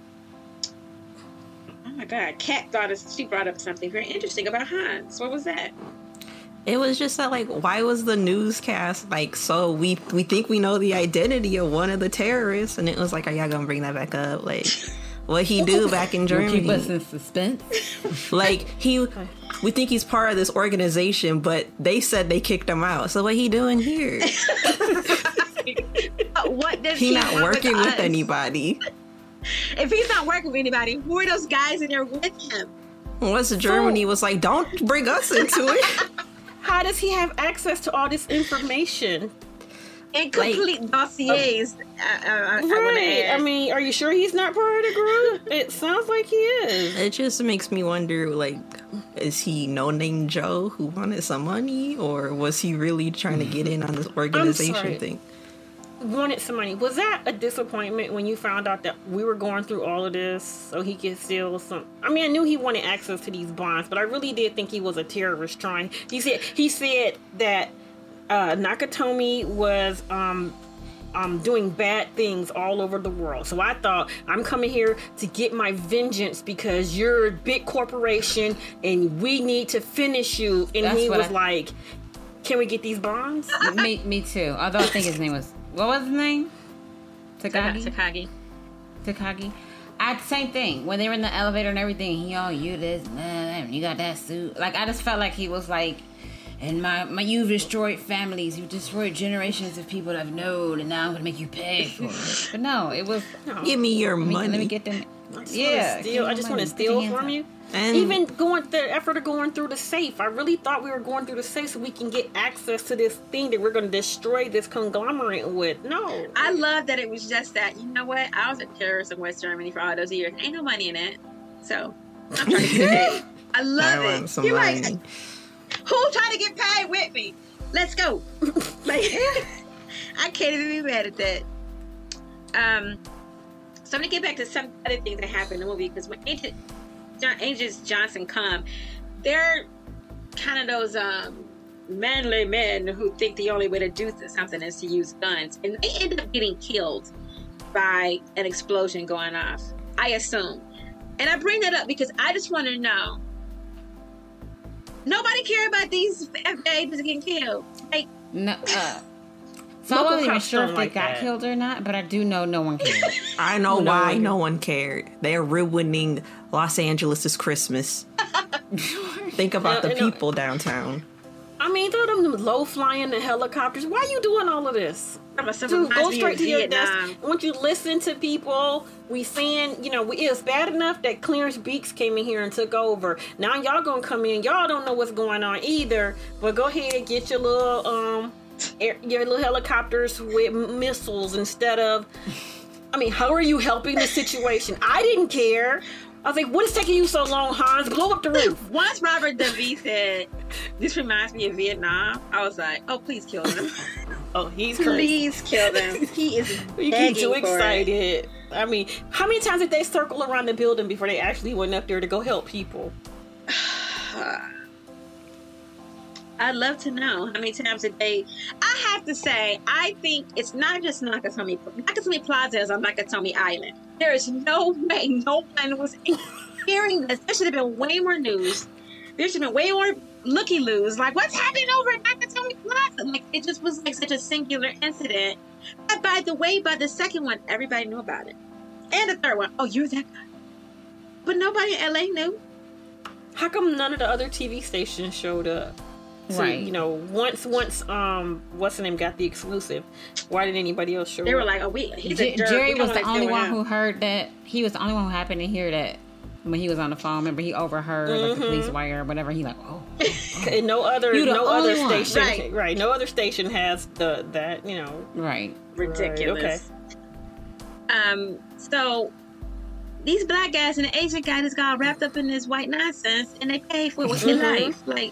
my God, Kat she brought up something very interesting about Hans. What was that? It was just that, like, why was the newscast like, so we think we know the identity of one of the terrorists, and it was like, are y'all gonna bring that back up? Like, what he do back in Germany? Keep us in suspense. Like, we think he's part of this organization, but they said they kicked him out. So what he doing here? What does he not want working with us? Anybody? If he's not working with anybody, who are those guys in there with him? Once Germany was like, don't bring us into it. How does he have access to all this information? Incomplete dossiers. Right. I mean, are you sure he's not part of the group? It sounds like he is. It just makes me wonder, like, is he No Name Joe who wanted some money, or was he really trying to get in on this organization thing? Wanted some money. Was that a disappointment when you found out that we were going through all of this so he could steal some? I mean, I knew he wanted access to these bonds, but I really did think he was a terrorist trying. He said that Nakatomi was doing bad things all over the world. So I thought, I'm coming here to get my vengeance because you're a big corporation and we need to finish you. And he was like, can we get these bonds? Me too. Although I think his name was, what was his name? Takagi. Same thing. When they were in the elevator and everything, you this, you got that suit. Like, I just felt like he was like, and my you've destroyed families, you've destroyed generations of people that I've known, and now I'm gonna make you pay for it. But no, it was give me your money. Let me get them. I just want to steal from you. And even the effort of going through the safe, I really thought we were going through the safe so we can get access to this thing that we're going to destroy this conglomerate with. No. I love that it was just that. You know what? I was a terrorist in West Germany for all those years. Ain't no money in it. So, I'm trying to get paid. I love it. You're like, who trying to get paid with me? Let's go. Like, I can't even be mad at that. So I'm going to get back to some other things that happened in the movie, because when Agents Johnson come, they're kind of those manly men who think the only way to do something is to use guns, and they end up getting killed by an explosion going off, I assume. And I bring that up because I just want to know, nobody care about these FBI agents getting killed. Like, no. So I wasn't even sure if they got killed or not, but I do know no one cared. I know why no one cared. They're ruining Los Angeles' Christmas. Think about the people downtown. I mean, throw them low-flying the helicopters. Why are you doing all of this? Dude, go straight to your desk. Once you listen to people, we saying, it's bad enough that Clarence Beeks came in here and took over. Now y'all gonna come in. Y'all don't know what's going on either. But go ahead and get your little helicopters with missiles instead of. I mean, how are you helping the situation? I didn't care. I was like, what is taking you so long, Hans? Blow up the roof. Once Robert Davi said, this reminds me of Vietnam, I was like, oh, please kill him. Oh, he's crazy. Please kill them. He is you get too excited. I mean, how many times did they circle around the building before they actually went up there to go help people? I'd love to know how many times did they. I have to say, I think it's not just Nakatomi. Nakatomi Plaza is on Nakatomi Island. There is no way no one was hearing this. There should have been way more news. There should have been way more looky-loos. Like, what's happening over at Nakatomi Plaza? Like, it just was like such a singular incident. But by the way, by the second one, everybody knew about it. And the third one, oh, you're that guy. But nobody in LA knew. How come none of the other TV stations showed up? So, right. Once what's the name got the exclusive, why didn't anybody else show up? They were like, oh, he's a jerk. Jerry was the only one who heard that. He was the only one who happened to hear that when he was on the phone. Remember, he overheard like the police wire or whatever. He like, oh. And no other station, right? No other station has that. Right. Ridiculous. Right, okay. So these black guys and the Asian guy just got wrapped up in this white nonsense, and they pay for it with their life, like.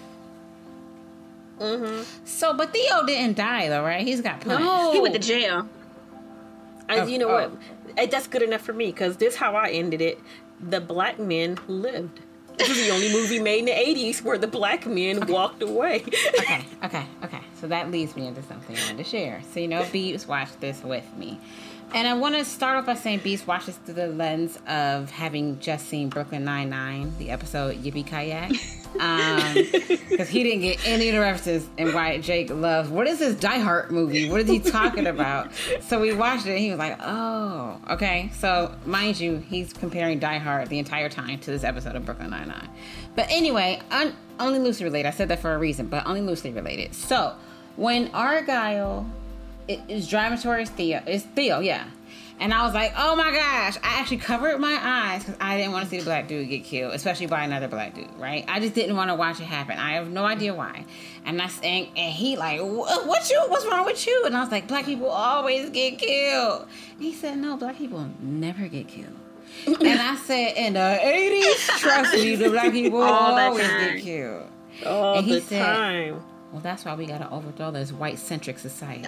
So, but Theo didn't die though, right? He's got punished. No, he went to jail. What? That's good enough for me because this is how I ended it. The black men lived. This is the only movie made in the 80s where the black men walked away. Okay. So that leads me into something I wanted to share. So, Beebs watched this with me. And I want to start off by saying Beast watches through the lens of having just seen Brooklyn Nine-Nine, the episode Yippee Kayak. Because he didn't get any of the references in why Jake loves, what is this Die Hard movie? What is he talking about? So we watched it and he was like, oh, okay. So mind you, he's comparing Die Hard the entire time to this episode of Brooklyn Nine-Nine. But anyway, only loosely related. I said that for a reason, but only loosely related. So when Argyle is driving towards Theo, it's Theo, yeah. And I was like, oh my gosh, I actually covered my eyes because I didn't want to see the black dude get killed, especially by another black dude, right? I just didn't want to watch it happen. I have no idea why. And he like, what's wrong with you? And I was like, black people always get killed. And he said, no, black people never get killed. And I said, in the 80s, trust me, the black people always get killed. All and he the said, time. well, that's why we got to overthrow this white-centric society.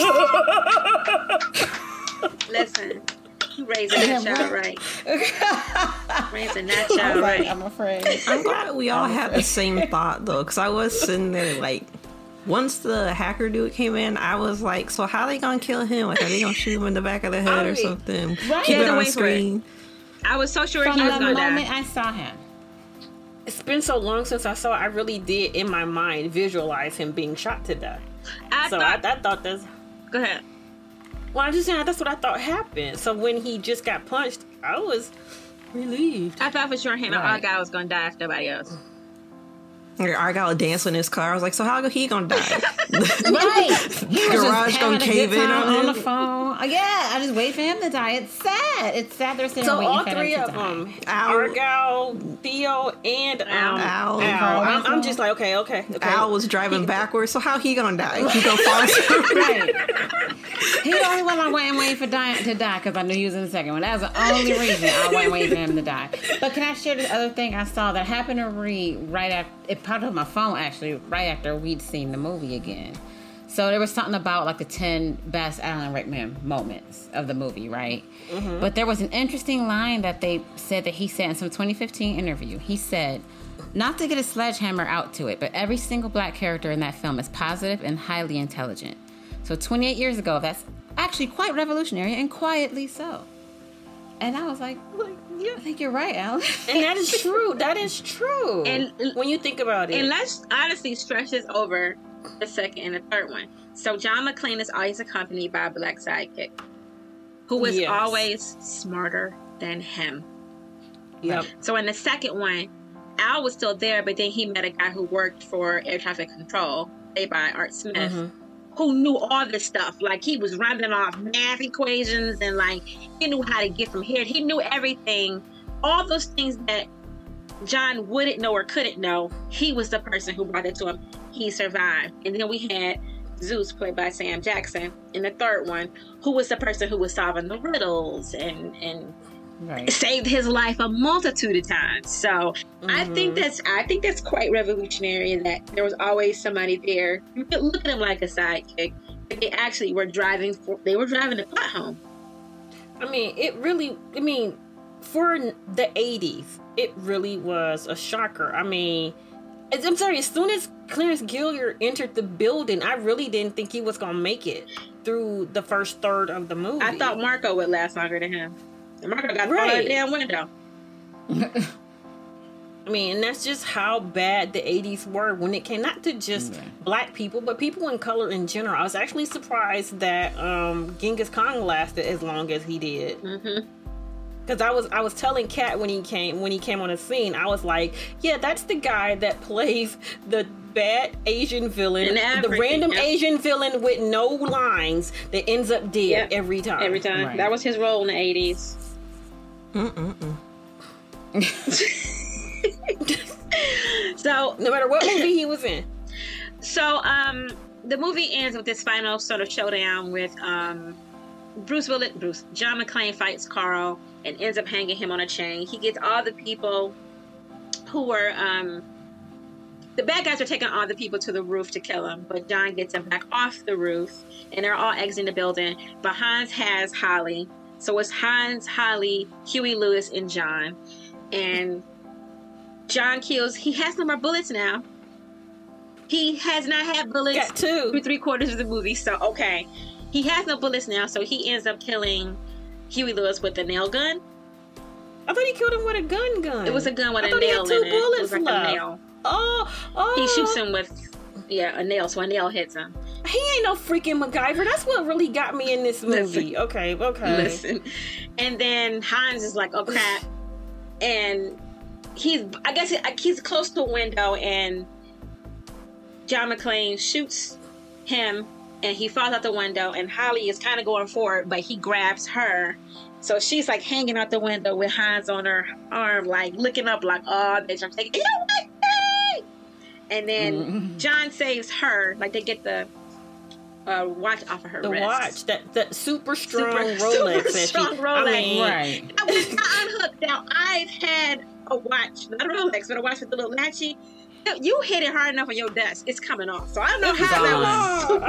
Listen, you raising that child right. Raising that child right. I'm afraid. I'm glad we all had the same thought though, because I was sitting there like, once the hacker dude came in, I was like, so how they gonna kill him? Like, are they gonna shoot him in the back of the head or something? Right. Keep it on Wait for it. screen. I was so sure From he was the going to moment die. I saw him. It's been so long since I saw it, I really did, in my mind, visualize him being shot to death. I thought that's... Go ahead. Well, I'm just saying, that's what I thought happened. So when he just got punched, I was relieved. I thought for sure him and Argyle was going to die if nobody else. Argyle danced in his car. I was like, so how he gonna die? Right. He was Garage just gonna having a cave good in time on on him? the phone. Yeah, I just wait for him to die. It's sad. It's sad they're sitting So waiting all for three him of to die. them, Al. Argyle, Theo, and Al. I'm just like, okay. Al was driving backwards, so how he gonna die? He gonna fall. Right. He the only one I wasn't waiting for to die because I knew he was in the second one. That was the only reason I wasn't waiting for him to die. But can I share this other thing I saw that happened to read right after, it popped up on my phone actually, right after we'd seen the movie again. So there was something about like the 10 best Alan Rickman moments of the movie, right? Mm-hmm. But there was an interesting line that they said that he said in some 2015 interview. He said, not to get a sledgehammer out to it, but every single black character in that film is positive and highly intelligent. So 28 years ago, that's actually quite revolutionary and quietly so. And I was like, yeah, I think you're right, Alan. And that is true. That is true. And when you think about it. And let's honestly stretch this over the second and the third one. So John McClane is always accompanied by a black sidekick who is always smarter than him. Yep. So in the second one, Al was still there, but then he met a guy who worked for air traffic control, played by Art Smith, who knew all this stuff. Like, he was rounding off math equations and, like, he knew how to get from here. He knew everything. All those things that John wouldn't know or couldn't know, he was the person who brought it to him. He survived. And then we had Zeus, played by Sam Jackson, in the third one, who was the person who was solving the riddles and saved his life a multitude of times. So I think that's quite revolutionary that there was always somebody there. You could look at him like a sidekick, but they actually were driving the plot home. for the 80s, it really was a shocker. I mean, I'm sorry, as soon as Clarence Gilliard entered the building, I really didn't think he was going to make it through the first third of the movie. I thought Marco would last longer than him. And Marco got thrown out the damn window. I mean, and that's just how bad the 80s were when it came not to just black people, but people in color in general. I was actually surprised that Genghis Khan lasted as long as he did. Because I was telling Kat when he came on the scene, I was like, yeah, that's the guy that plays the bad Asian villain, the random Asian villain with no lines that ends up dead every time. Every time. Right. That was his role in the 80s. So no matter what movie he was in. So the movie ends with this final sort of showdown with John McClane fights Carl and ends up hanging him on a chain. He gets all the people who were the bad guys are taking all the people to the roof to kill him, but John gets them back off the roof and they're all exiting the building. But Hans has Holly. So it's Hans, Holly, Huey Lewis, and John. And John kills. He has no more bullets now. He has not had bullets through 3/4 of the movie. So, okay. he has no bullets now, so he ends up killing Huey Lewis with a nail gun. I thought he killed him with a gun. It was a gun with a I thought he nail had two in it. It bullets was like left. a nail. Oh. He shoots him with a nail, so a nail hits him. He ain't no freaking MacGyver. That's what really got me in this movie. Okay. Listen. And then Hans is like, oh crap. And he's close to a window, and John McClane shoots him, and he falls out the window, and Holly is kind of going forward, but he grabs her. So she's like hanging out the window with Hans on her arm, like looking up like, oh, bitch, I'm taking you with me. And then John saves her. Like they get the watch off of her the wrist. Watch, that super strong Rolex. Super strong Rolex. I mean, Right. I was not unhooked. Now, I've had a watch, not a Rolex, but a watch with the little latchy. You hit it hard enough on your desk, it's coming off. So I don't know how that was.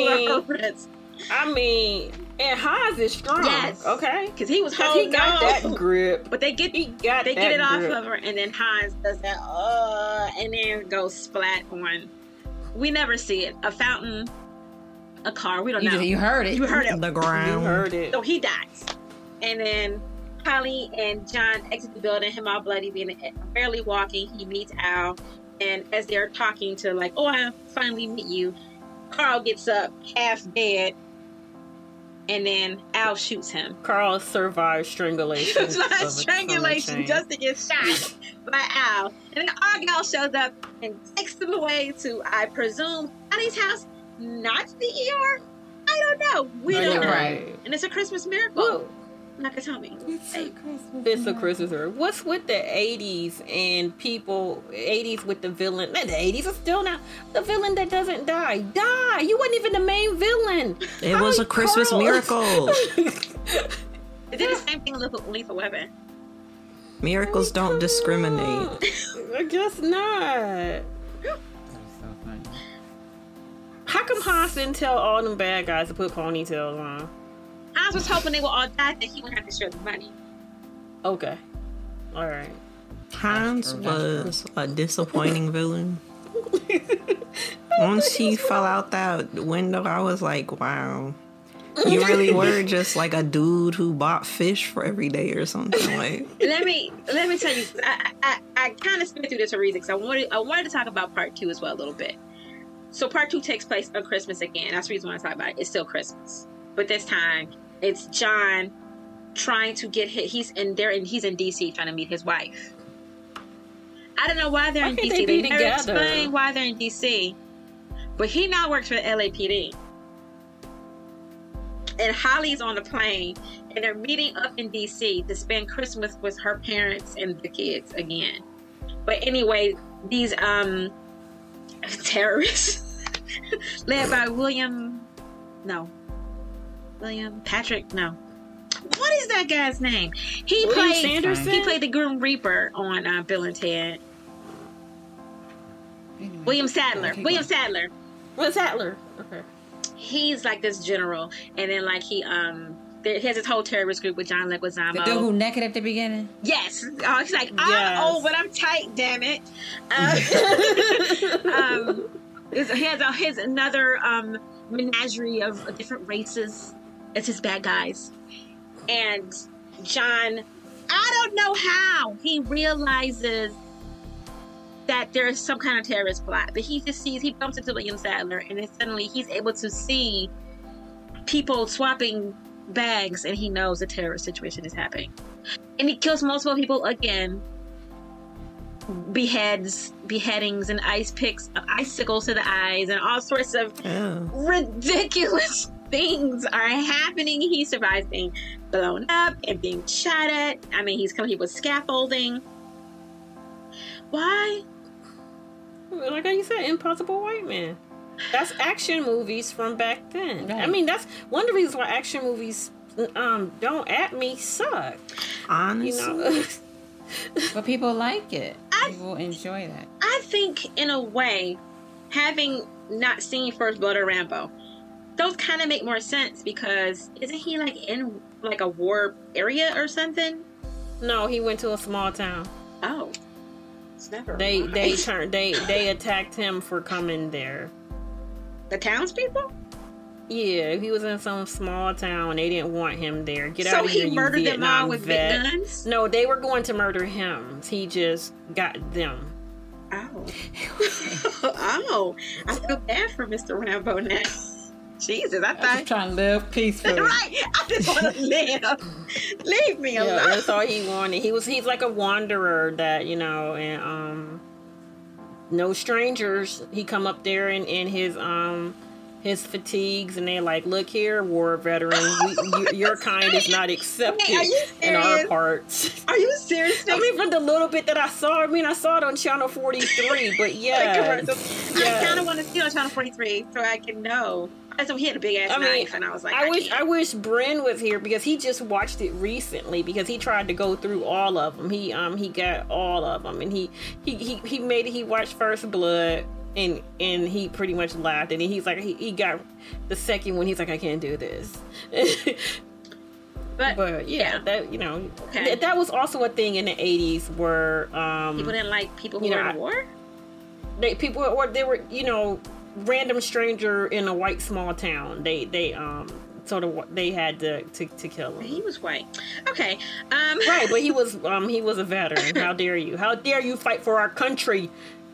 I mean, and Hans is strong. Yes. Okay. Because he was He holding got that grip. But they get it off of her, and then Hans does that, and then goes splat on. We never see it. A fountain, a car. We don't know. You heard it. You heard it. The You ground. heard it. So he dies. And then Holly and John exit the building, him all bloody, barely walking. He meets Al. And as they're talking to like, oh, I finally meet you, Carl gets up, half dead. And then Al shoots him. Carl survived strangulation. Strangulation just to get shot by Al. And then Argyle shows up and takes them away to, I presume, Honey's house. Not the ER? I don't know. We don't know. Right. And it's a Christmas miracle. Whoa. Nakatomi. It's a Christmas story. What's with the 80s and people, 80s with the villain? Not the 80s are still now. The villain that doesn't die. Die! You wasn't even the main villain. It was a Christmas miracle. It did the same thing with Lethal Weapon. Miracles don't discriminate. I guess not. How come Hans didn't tell all them bad guys to put ponytails on? Hans was hoping they would all die, that he would have to share the money. Okay. Alright. Hans was a disappointing villain. Once he fell out that window, I was like, wow. You really were just like a dude who bought fish for every day or something. Like, Let me tell you, I kind of spit through this for a reason, because I wanted to talk about part 2 as well a little bit. So part 2 takes place on Christmas again. That's the reason why I talk about it. It's still Christmas. But this time, it's John trying to get he's in DC trying to meet his wife. I don't know why they're in DC. They never explain why they're in DC. But he now works for the LAPD. And Holly's on the plane, and they're meeting up in DC to spend Christmas with her parents and the kids again. But anyway, these terrorists led by William Patrick, no. What is that guy's name? He played the Grim Reaper on Bill and Ted. William Sadler. William Sadler. Okay. He's like this general, and then like he has this whole terrorist group with John Leguizamo. The dude who naked at the beginning? Yes. He's like, I'm old, but I'm tight, damn it. He has another menagerie of different races. It's his bad guys. And John, I don't know how he realizes that there's some kind of terrorist plot, but he bumps into William Sadler, and then suddenly he's able to see people swapping bags, and he knows a terrorist situation is happening. And he kills multiple people again. Beheadings and icicles to the eyes, and all sorts of ridiculous things are happening. He survives being blown up and being shot at. I mean, he's coming with scaffolding. Why? Like you said, Impossible White Man. That's action movies from back then. Right. I mean, that's one of the reasons why action movies Don't At Me suck. Honestly. But people like it. People enjoy that. I think, in a way, having not seen First Blood or Rambo, those kind of make more sense, because isn't he like in like a war area or something? No, he went to a small town. Oh, it's never. They attacked him for coming there. The townspeople? Yeah, he was in some small town. They didn't want him there. Get So out of he here, you murdered them all Vietnam with vet. big guns? No, they were going to murder him. He just got them. Oh. Oh. I feel bad for Mr. Rambo now. Jesus, I I'm thought... just trying to live peacefully. Right, I just want to live. Leave me alone. Yeah, that's all he wanted. He's like a wanderer that, you know, and no strangers. He come up there in his fatigues, and they're like, "Look here, war veteran, your kind is not accepted Hey, are you in our serious? parts." Are you serious? I mean, from the little bit that I saw, I saw it on Channel 43, but yeah. I kind of want to see on Channel 43 so I can know. So he had a big ass knife, and I was like, I can't. wish Bren was here because he just watched it recently because he tried to go through all of them. He got all of them, and he watched First Blood, and he pretty much laughed, and then he's like he got the second one. He's like, I can't do this. But yeah, that, you know, Okay. that was also a thing in the 80s where People didn't like people who you were know, in war. they were, you know, random stranger in a white small town. They sort of they had to kill him. He was white. Okay. Right, but he was a veteran. How dare you? How dare you fight for our country?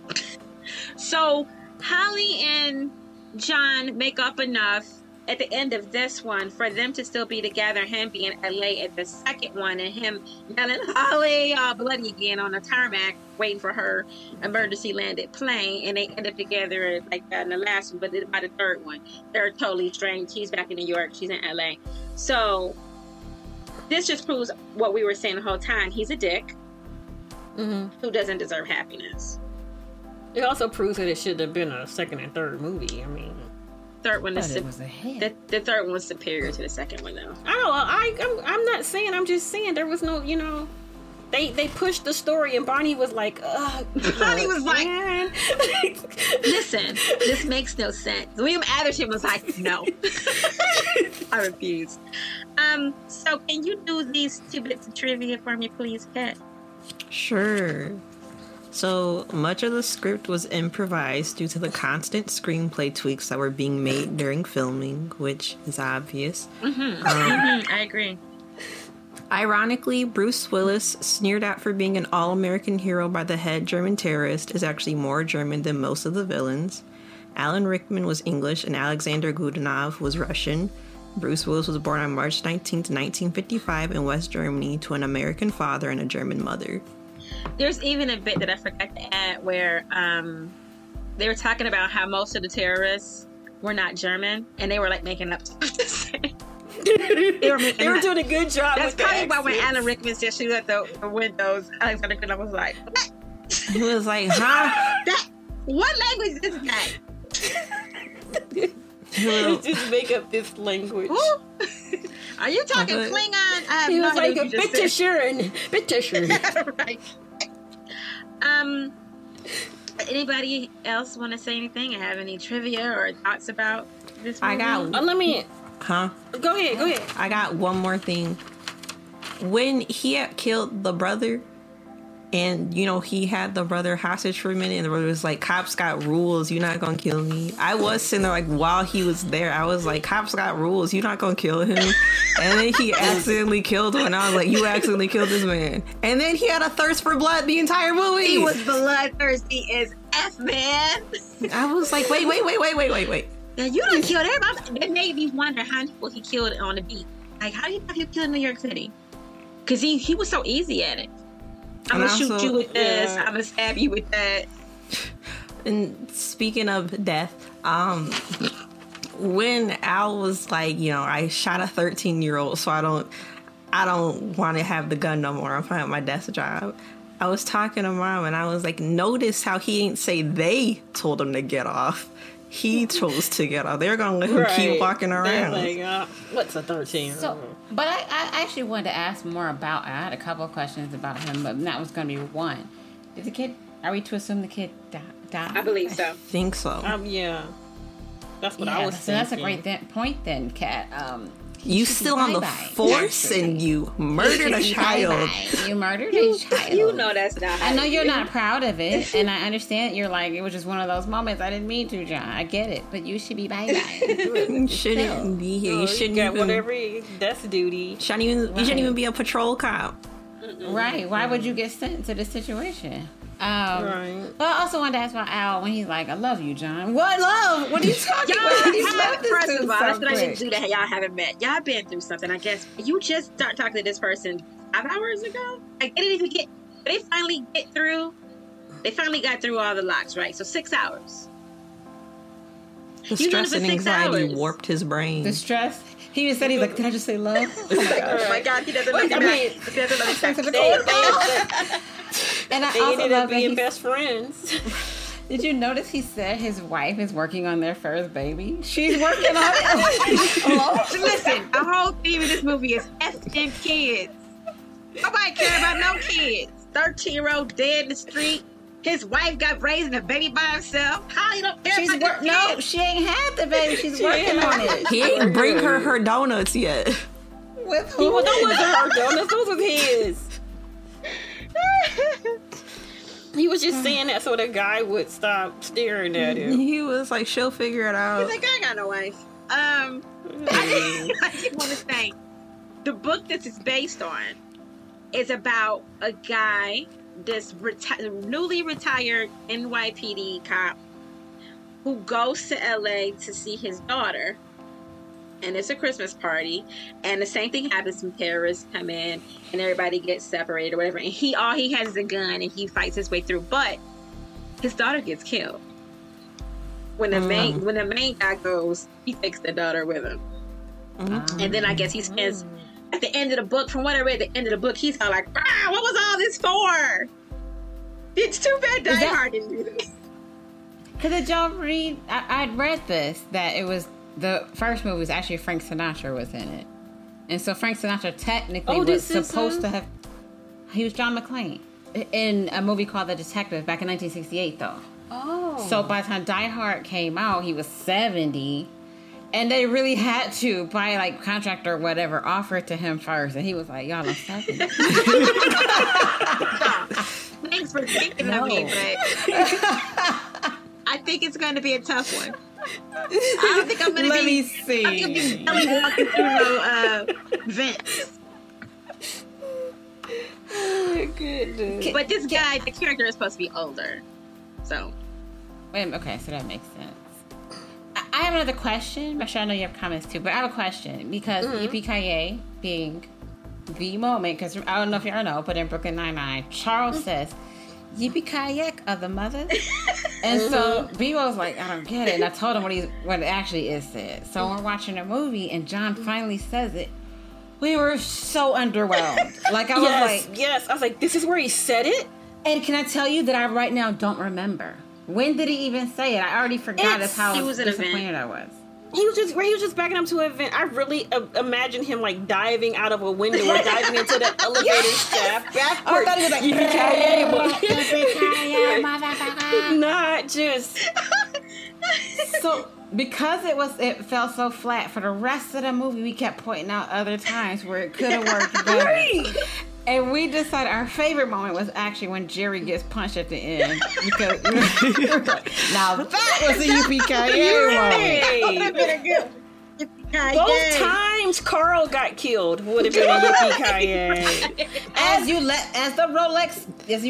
So Holly and John make up enough at the end of this one for them to still be together, him being LA at the second one, and him yelling Holly all bloody again on the tarmac waiting for her emergency landed plane, and they end up together like that in the last one. But by the third one, they're totally strange. He's back in New York, she's in LA. So this just proves what we were saying the whole time. He's a dick who doesn't deserve happiness. It also proves that it should have been a second and third movie. I mean, Third one is But it was a hit. the third one was superior to the second one, though. I don't know. I'm not saying. I'm just saying there was no, you know, they pushed the story, and Barney was like, Barney was like, man. listen, this makes no sense. William Atherton was like, no. I refuse. So can you do these 2 bits of trivia for me, please, Kat? Sure. So much of the script was improvised due to the constant screenplay tweaks that were being made during filming, which is obvious. I agree. Ironically, Bruce Willis, sneered at for being an all-American hero by the head German terrorist, is actually more German than most of the villains. Alan Rickman was English and Alexander Godunov was Russian. Bruce Willis was born on March 19, 1955 in West Germany to an American father and a German mother. There's even a bit that I forgot to add where they were talking about how most of the terrorists were not German, and they were like making up stuff to say. They were doing a good job. That's with probably the why when accents. Alan Rickman said she was at the windows, Alexander Godunov was like, what? He was like, huh? What language is that? Just make up this language. Who? Are you talking What? Klingon? I have He no was like idea a what you just said. bitteschön. Right. Anybody else want to say anything? Or have any trivia or thoughts about this movie? I got, Let me. huh? Go ahead. I got one more thing. When he had killed the brother, and, you know, he had the brother hostage for a minute, and the brother was like, cops got rules, you're not gonna kill me. I was sitting there, like, while he was there, I was like, cops got rules, you're not gonna kill him. And then he accidentally killed him, and I was like, you accidentally killed this man. And then he had a thirst for blood the entire movie. He was bloodthirsty as F, man. I was like, wait. Now, you done killed everybody. It made me wonder how many people he killed on the beat. Like, how do you know he killed in New York City? Because he was so easy at it. I'm And going to shoot also- you with this. yeah. I'm going to stab you with that. And speaking of death, when Al was like, you know, I shot a 13-year-old, so I don't want to have the gun no more. I'm fine with my desk job. I was talking to Mom, and I was like, notice how he ain't say they told him to get off. He chose to get off. They're gonna let him keep walking They're around. like, what's a 13? So, but I actually wanted to ask more about. I had a couple of questions about him, but that was going to be one. Did the kid? Are we to assume the kid died? I believe so. Think so. Yeah. That's what Yeah, I was so that's a thinking. great point then, Kat. You still on the force and you murdered a child. You murdered a child. You know that's not. I know you're not proud of it, and I understand you're like, it was just one of those moments. I didn't mean to, John. I get it, but you should be bye-bye. You shouldn't be here. You shouldn't got even. whatever that's duty. You shouldn't even be a patrol cop. Right. Why would you get sent to this situation? Right. But I also wanted to ask about Al when he's like, I love you, John. What love? What are you talking about? You love this First dude of all, so that's what I didn't quick. do that y'all haven't met. Y'all been through something, I guess. You just start talking to this person 5 hours ago? Like, they didn't even get, they finally get through, they finally got through all the locks, right? So 6 hours. The You done it stress for and 6 anxiety hours. warped his brain. The stress. He even said, he's like, did I just say love? Oh my God. Oh my God, he doesn't look I at mean, me. He doesn't look at me. And I They also ended love up that being he, best friends. did you notice he said his wife is working on their first baby? She's working on it. Listen, the whole theme of this movie is F them kids. Nobody care about no kids. 13-year-old dead in the street. His wife got raising a baby by herself. How you don't care She's about your no, kids? she ain't had the baby. She's working on it. He ain't bring her donuts yet. With He who? was those wasn't her donuts. Those was his. He was just saying that so the guy would stop staring at him. He was like, she'll figure it out. He's like, I ain't got no wife. I just want to say, the book this is based on is about a guy, this newly retired NYPD cop, who goes to LA to see his daughter. And it's a Christmas party, and the same thing happens when terrorists come in and everybody gets separated or whatever. And all he has is a gun, and he fights his way through. But his daughter gets killed. When the main guy goes, he takes the daughter with him. And then I guess he spends at the end of the book. From what I read, at the end of the book, he's all like, "Ah, what was all this for? It's too bad Die Hard didn't do this." Because did y'all read? I'd read this that it was. The first movie was actually Frank Sinatra was in it. And so Frank Sinatra technically was supposed to have... He was John McClane in a movie called The Detective back in 1968, though. Oh. So by the time Die Hard came out, he was 70. And they really had to, by like contract or whatever, offer it to him first. And he was like, y'all, I'm 70. Thanks for thinking of me, but I think it's going to be a tough one. I don't think I'm gonna Let be. me see. I think I'm gonna be walking through no vents. Goodness. But this guy, the character is supposed to be older, so. Okay, so that makes sense. I have another question. I'm sure I know you have comments too, but I have a question because Yippee-Ki-Yay being the moment, because I don't know if y'all know, but in Brooklyn Nine-Nine, Charles says, Yippee-Ki-Yay of the mothers. And so B was like, I don't get it. And I told him what it actually is said. So we're watching a movie and John finally says it. We were so underwhelmed. Like I was like, yes. I was like, this is where he said it? and can I tell you that I right now don't remember. When did he even say it? I already forgot how it was an event. disappointed I was. He was just backing up to an event. I really imagined him like diving out of a window or diving into the elevator shaft backwards. I thought he was like, Yippee-ki-yay, motherfucker. not just. So because it fell so flat for the rest of the movie, we kept pointing out other times where it could have worked better. And we decided our favorite moment was actually when Jerry gets punched at the end. Because now that was a Yippee-Ki-Yay moment. Both times Carl got killed would have been a Yippee-Ki-Yay. As you let Hans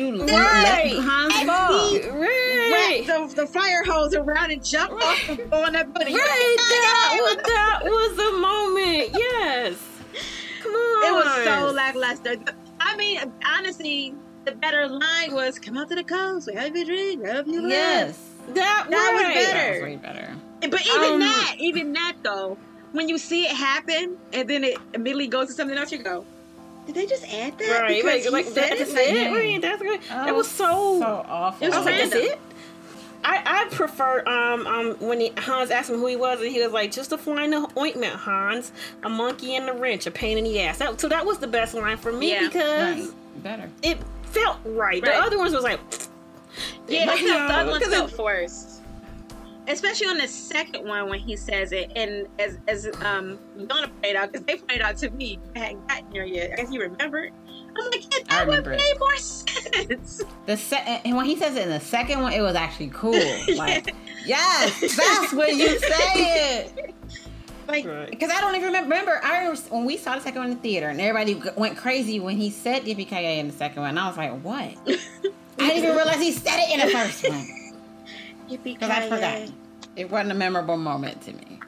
fall. Right. The fire hose around and jump off and go on that building. Right. That was the moment. Yes. Come on. It was so lackluster. I mean, honestly, the better line was, "Come out to the coast, we have a drink, have you laugh." Yes. That was better. That was way better. But even that though, when you see it happen and then it immediately goes to something else, you go, "Did they just add that?" Right. Because he Like said that's it. it. Right. That's good. It was so awful. It was I was like, that's random. it. I prefer when Hans asked him who he was, and he was like, "Just a fly in the ointment, Hans. A monkey in the wrench, a pain in the ass." So that was the best line for me because better. it felt right. The other ones was like, Yeah, the other ones felt forced. especially on the second one when he says it, and as Donna pointed out, because they pointed out to me, I hadn't gotten there yet. I guess you remembered. I'm like, yeah, that would make more sense. And when he says it in the second one, it was actually cool. Like, yes, that's what you say it. Like, because I don't even remember. I remember when we saw the second one in the theater, and everybody went crazy when he said Yippee-ki-yay in the second one. And I was like, what? I didn't even realize he said it in the first one. Yippee-ki-yay. Because I forgot. It wasn't a memorable moment to me.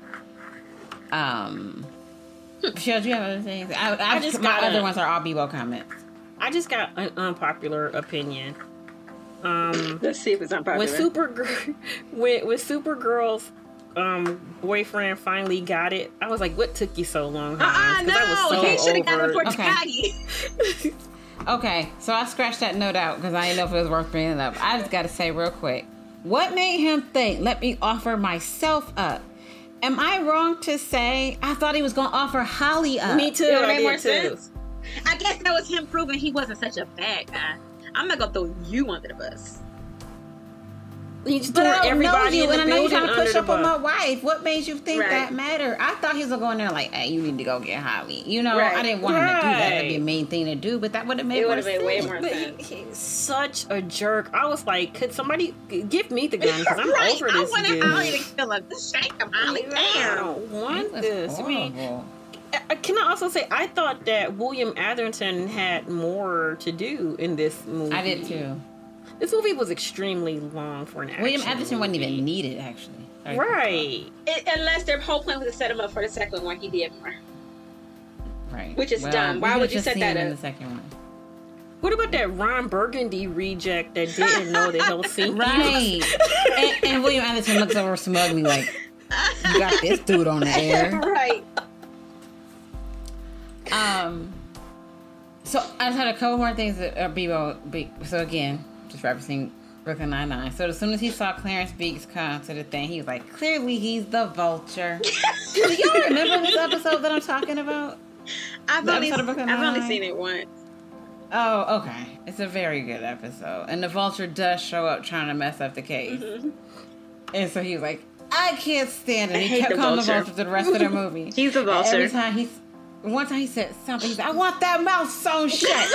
Michelle, do you have other things? I just my other ones are all Bebo comments. I just got an unpopular opinion. Let's see if it's unpopular. With Supergirl's boyfriend finally got it, I was like, "What took you so long?" No, I was so he should have got it for Daddy. Okay, so I scratched that note out because I didn't know if it was worth bringing up. I just got to say real quick, what made him think, "Let me offer myself up"? Am I wrong to say I thought he was going to offer Holly up? Me too. It made more sense. I guess that was him proving he wasn't such a bad guy. I'm not going to throw you under the bus. He's throwing everybody in the building under the bus. And I know you're trying to push up on my wife. What made you think that mattered? I thought he was going there like, hey, you need to go get Holly. You know, I didn't want him to do that. That'd be a mean thing to do, but that would have made more sense. It would have made way more sense. He's such a jerk. I was like, could somebody give me the gun? Because I'm over this. I wanted Holly to kill him. Just shank him, Holly. Damn. I don't want this. I mean, can I also say, I thought that William Atherton had more to do in this movie. I did too. This movie was extremely long for an action William Atherton movie. Wasn't even needed, actually. Right. Unless their whole plan was to set him up for the second one, he did more. Right. Which is dumb. Why would you set that up? In the second one? What about that Ron Burgundy reject that didn't know that Helsinki? Right. and William Atherton looks over smugly like, you got this dude on the air. Right. So I just had a couple more things that Bebo. So again, just referencing Brooklyn Nine-Nine. So as soon as he saw Clarence Beeks come to the thing, he was like, clearly he's the Vulture. Do y'all remember this episode that I'm talking about? I've only seen it once. Oh, okay. It's a very good episode. And the Vulture does show up trying to mess up the case. Mm-hmm. And so he was like, I can't stand it. He kept calling the Vulture to the rest of the movie. He's the Vulture. One time he said something, he's like, I want that mouth sewn shut.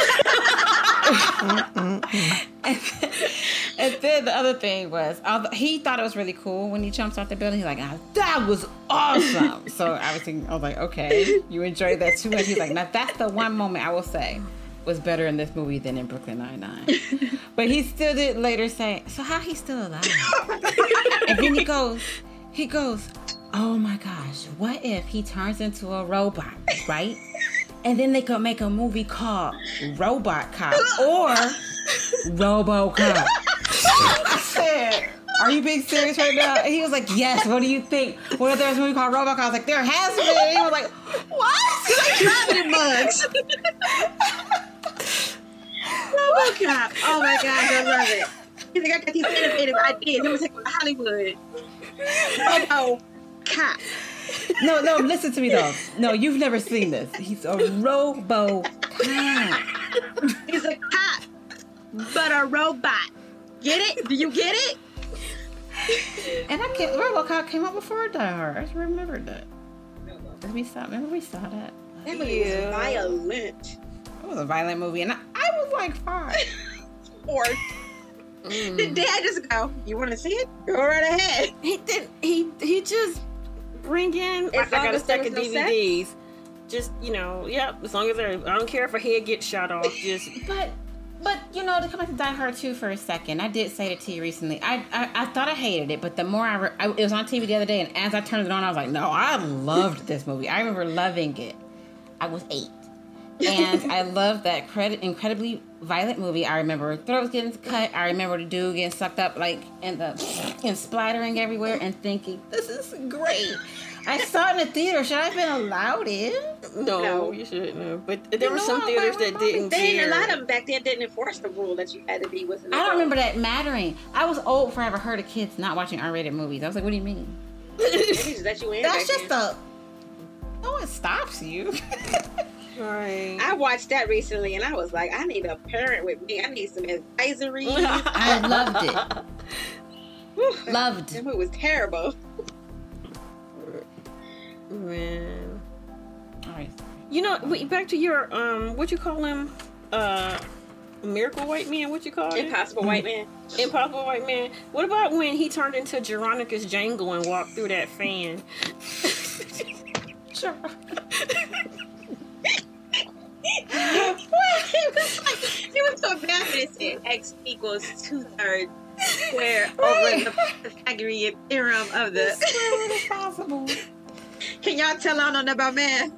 and then the other thing was, he thought it was really cool when he jumps off the building. He's like, that was awesome. So I was like, okay, you enjoyed that too. And he's like, now that's the one moment I will say was better in this movie than in Brooklyn Nine-Nine. But he still did later say, so how he's still alive? And then he goes, oh my gosh, what if he turns into a robot, right? And then they could make a movie called Robot Cop or RoboCop. I said, are you being serious right now? And he was like, yes, what do you think? What if there's a movie called RoboCop? I was like, there has to be. And he was like, what? He's like, traveling mugs. RoboCop. Oh my gosh, I love it. He's like, I got these innovative ideas. I'm going to take them to Hollywood. Cop. No, listen to me though. No, you've never seen this. He's a RoboCop. He's a cop, but a robot. Get it? Do you get it? And RoboCop came out before Die Hard. I just remembered that. Remember we saw that? That movie was violent. It was a violent movie, and I was like 5. 4. Did Dad just go, you want to see it? Go right ahead. He just bring in, I got a stack of DVDs. Just, as long as I don't care if a head gets shot off, just... But to come back to Die Hard 2 for a second, I did say it to you recently. I thought I hated it, but the more it was on TV the other day, and as I turned it on, I was like, no, I loved this movie. I remember loving it. I was 8. And I loved that incredibly violent movie. I remember throats getting cut. I remember the dude getting sucked up and splattering everywhere and thinking, this is great. I saw it in the theater. Should I have been allowed in? No, you shouldn't have. But there were some theaters that didn't care. A lot of them back then didn't enforce the rule that you had to be with an adult. I don't remember that mattering. I was old before I ever heard of kids not watching R-rated movies. I was like, what do you mean? That's just no one stops you. Right. I watched that recently and I was like, I need a parent with me. I need some advisory. I loved it. Loved. That movie was terrible. Man. All right. You know, back to your what you call him? Miracle White Man. What you call it? Impossible White Man. Impossible White Man. What about when he turned into Geronicus Jangle and walked through that fan? Sure. He was so bad that it said X equals 2/3 square over the Pythagorean theorem of the. It's possible. Can y'all tell I don't know about math?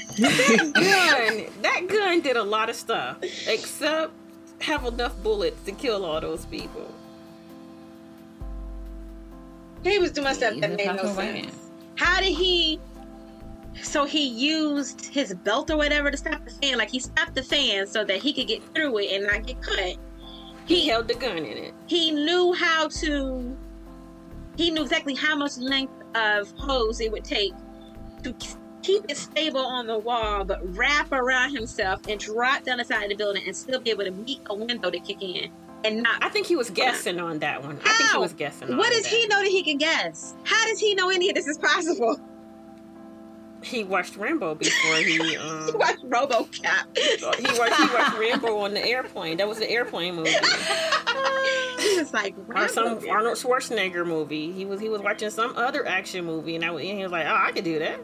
That gun did a lot of stuff, except have enough bullets to kill all those people. He was doing stuff He's that a made no Impossible White sense. Man. How did he? So he used his belt or whatever to stop the fan. Like he stopped the fan so that he could get through it and not get cut. He held the gun in it. He knew how to. He knew exactly how much length of hose it would take to keep it stable on the wall, but wrap around himself and drop down the side of the building and still be able to meet a window to kick in and not. I think he was guessing on that one. I think he was guessing on What does that. he know that he can guess? How does he know any of this is possible? He watched Rambo before he He watched RoboCop. he watched Rambo on the airplane. That was the airplane movie. He was like, Or some Rambo. Arnold Schwarzenegger movie. He was watching some other action movie, and he was like, "Oh, I could do that."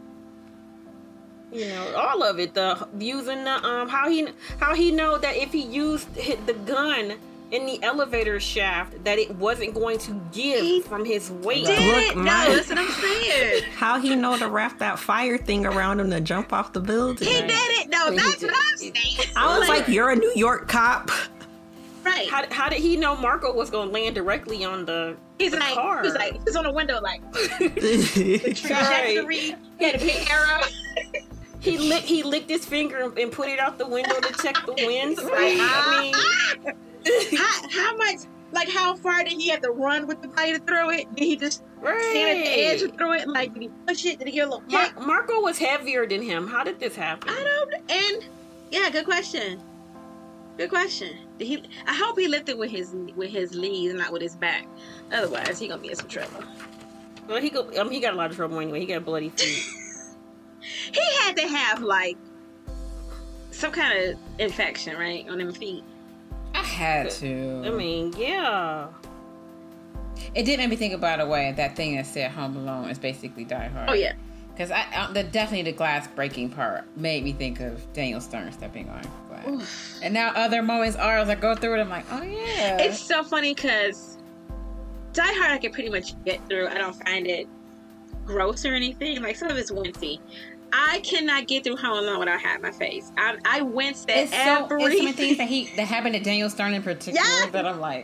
You know, all of it. The using the how he know that if he hit the gun in the elevator shaft, that it wasn't going to give from his weight. Did Look, it? No, my- that's what I'm saying. How he know to wrap that fire thing around him to jump off the building? He did it. No, He that's did- what I'm saying. I was like, you're a New York cop. right. How did he know Marco was going to land directly on the car? He's on the window like the trajectory. He had a big arrow. He licked his finger and put it out the window to check the wind. Right. I mean, how much? Like how far did he have to run with the body to throw it? Did he just stand at the edge to throw it? Like did he push it? Did he get a little kick? Marco was heavier than him. How did this happen? I don't. And yeah, good question. Good question. Did he? I hope he lifted with his legs, not with his back. Otherwise, he gonna be in some trouble. Well, he got a lot of trouble anyway. He got bloody feet. He had to have like some kind of infection, right, on them feet. I had to. I mean, yeah. It did make me think about a way that thing that said Home Alone is basically Die Hard. Oh yeah. Because definitely the glass breaking part made me think of Daniel Stern stepping on glass. Oof. And now other moments are, as I go through it, I'm like, oh yeah. It's so funny because Die Hard I can pretty much get through. I don't find it gross or anything. Like some of it's wincey. I cannot get through Home Alone without having my face. I wince at it's every. some things that happened to Daniel Stern in particular that I'm like,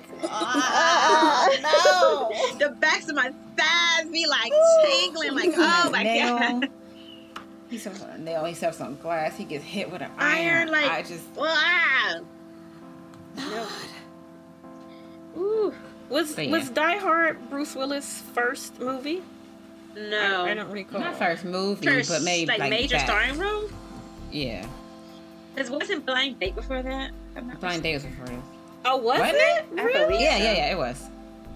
no. The backs of my thighs be like tingling, like oh my god. He steps on a nail. He steps on glass. He gets hit with an Iron, iron. like I just wow. No. Ooh. Was But yeah. was Die Hard Bruce Willis' first movie? No. I don't recall. not first movie, First, but maybe like major that. starring role. Yeah, Because wasn't Blind Date before that? Blind Date was before this. Oh, wasn't Wasn't it? I Really? believe Yeah, it was.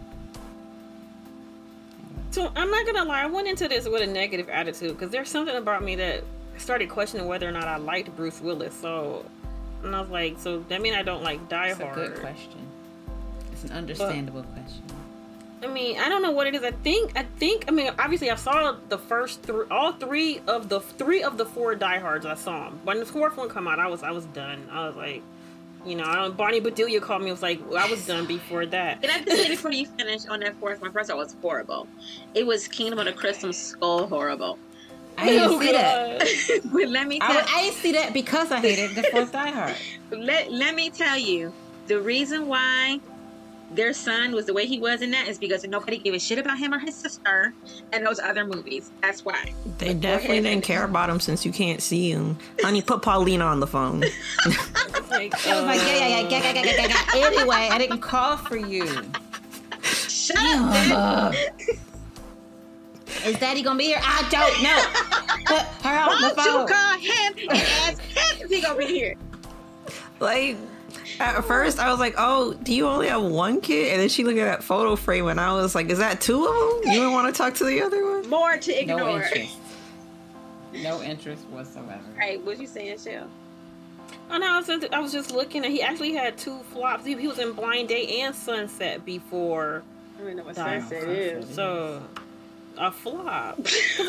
So I'm not gonna lie, I went into this with a negative attitude because there's something about me that started questioning whether or not I liked Bruce Willis. So, and I was like, so that mean I don't like Die It's a Hard? good question. It's an understandable question. I mean, I don't know what it is. I think. I mean, obviously, I saw the first all three of the 4 Die Hards. I saw them. When the fourth one come out, I was done. I was like, you know, Bonnie Bedelia called me. I was like, I was done before that. And I just say before you finish on that fourth one, first of all, it was horrible. It was Kingdom of the Crystal Skull horrible. I didn't Oh, see that. God. But let me tell I didn't see that because I hated the first Die Hard. let me tell you, the reason why their son was the way he was in that is because nobody gave a shit about him or his sister and those other movies. That's why. They definitely didn't care about him since you can't see him. Honey, put Paulina on the phone. Like, I was like, yeah. Anyway, I didn't call for you. Shut up, bitch. Is Daddy gonna be here? I don't know. Put her on Why the don't you phone. call him and ask him if he gonna be here? Like, At first, I was like, "Oh, do you only have one kid?" And then she looked at that photo frame, and I was like, "Is that two of them? You don't want to talk to the other one?" More to ignore. No interest. No interest whatsoever. Right, what you saying, Shell? Oh no, I was just looking at. He actually had 2 flops. He was in Blind Date and Sunset before. I don't even know what Die Sunset Hard. is. So, a flop. Because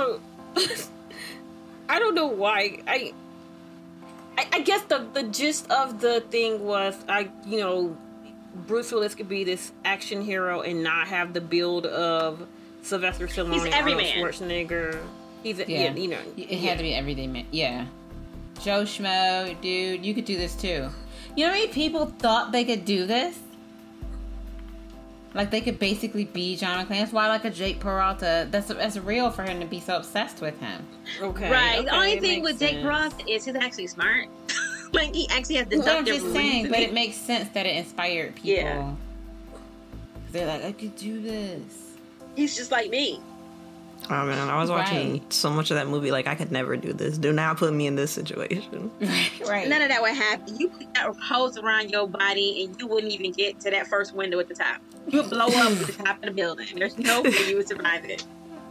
I don't know why. I guess the gist of the thing was, Bruce Willis could be this action hero and not have the build of Sylvester Stallone He's and every Arnold man. Schwarzenegger. He's Yeah. It had to be everyday man. Yeah. Joe Schmo, dude, you could do this too. You know how many people thought they could do this? Like they could basically be John McClane. That's why, like a Jake Peralta, that's real for him to be so obsessed with him. Okay. Right. The only it thing makes with Jake sense. Peralta is he's actually smart. Like he actually has No, I'm deductive just saying, but reasoning. it makes sense that it inspired people. Yeah. They're like, I could do this. He's just like me. Oh man, I was watching Right. so much of that movie. Like I could never do this. Do not put me in this situation. Right. None of that would happen. You put that hose around your body and you wouldn't even get to that first window at the top. You would blow up at the top of the building. There's no way you would survive it.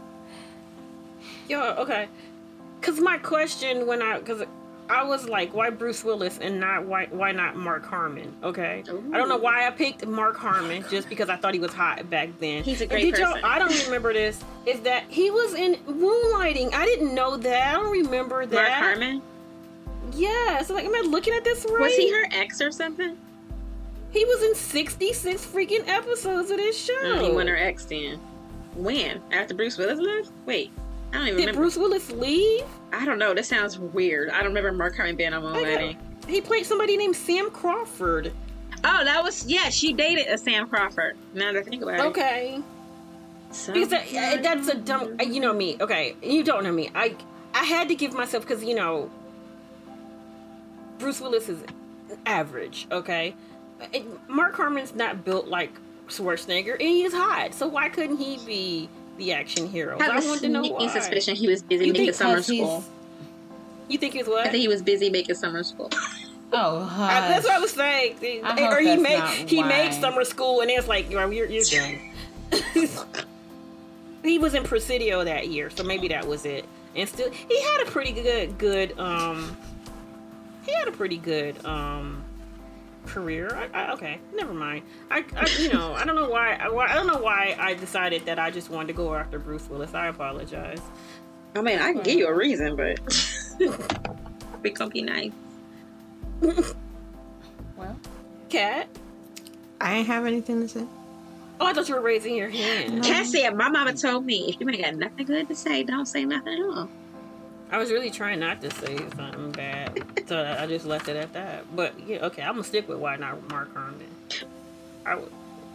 Yo, okay. Because my question because I was like, why Bruce Willis and why not Mark Harmon? Okay, Ooh. I don't know why I picked Mark Harmon, just because I thought he was hot back then. He's a And great y'all- person. I don't remember this. Is that he was in Moonlighting? I didn't know that. I don't remember that. Mark Harmon? Yeah. So like, am I looking at this right? Was he her ex or something? He was in 66 freaking episodes of this show. He won her ex then. When? After Bruce Willis left? Wait. I don't even Did remember. Bruce Willis leave? I don't know. That sounds weird. I don't remember Mark Harmon being on Moonlighting. He played somebody named Sam Crawford. Oh, that was... Yeah, she dated a Sam Crawford. Now that I think about it. Okay. Because that's a dumb. You know me. Okay, you don't know me. I had to give myself, because Bruce Willis is average. Okay, Mark Harmon's not built like Schwarzenegger, and he's hot. So why couldn't he be the action hero? I I have a wanted to know sneaky why. suspicion he was busy You making think summer 'cause he's- school. You think he's what? I think he was busy making summer school. Oh, That's what I was saying. I hope Or he that's made not he why. made summer school, and it's like you're done. He was in Presidio that year, so maybe that was it. And still, he had a pretty good career. Okay, never mind. I don't know why. I don't know why I decided that I just wanted to go after Bruce Willis. I apologize. I mean, I can give you a reason, but we gonna be nice. Well, Kat? I ain't have anything to say. Oh, I thought you were raising your hand. Kat said, my mama told me, if you ain't got nothing good to say, don't say nothing at all. I was really trying not to say something bad, so I just left it at that. But yeah, okay, I'm gonna stick with why not Mark Harmon. I would.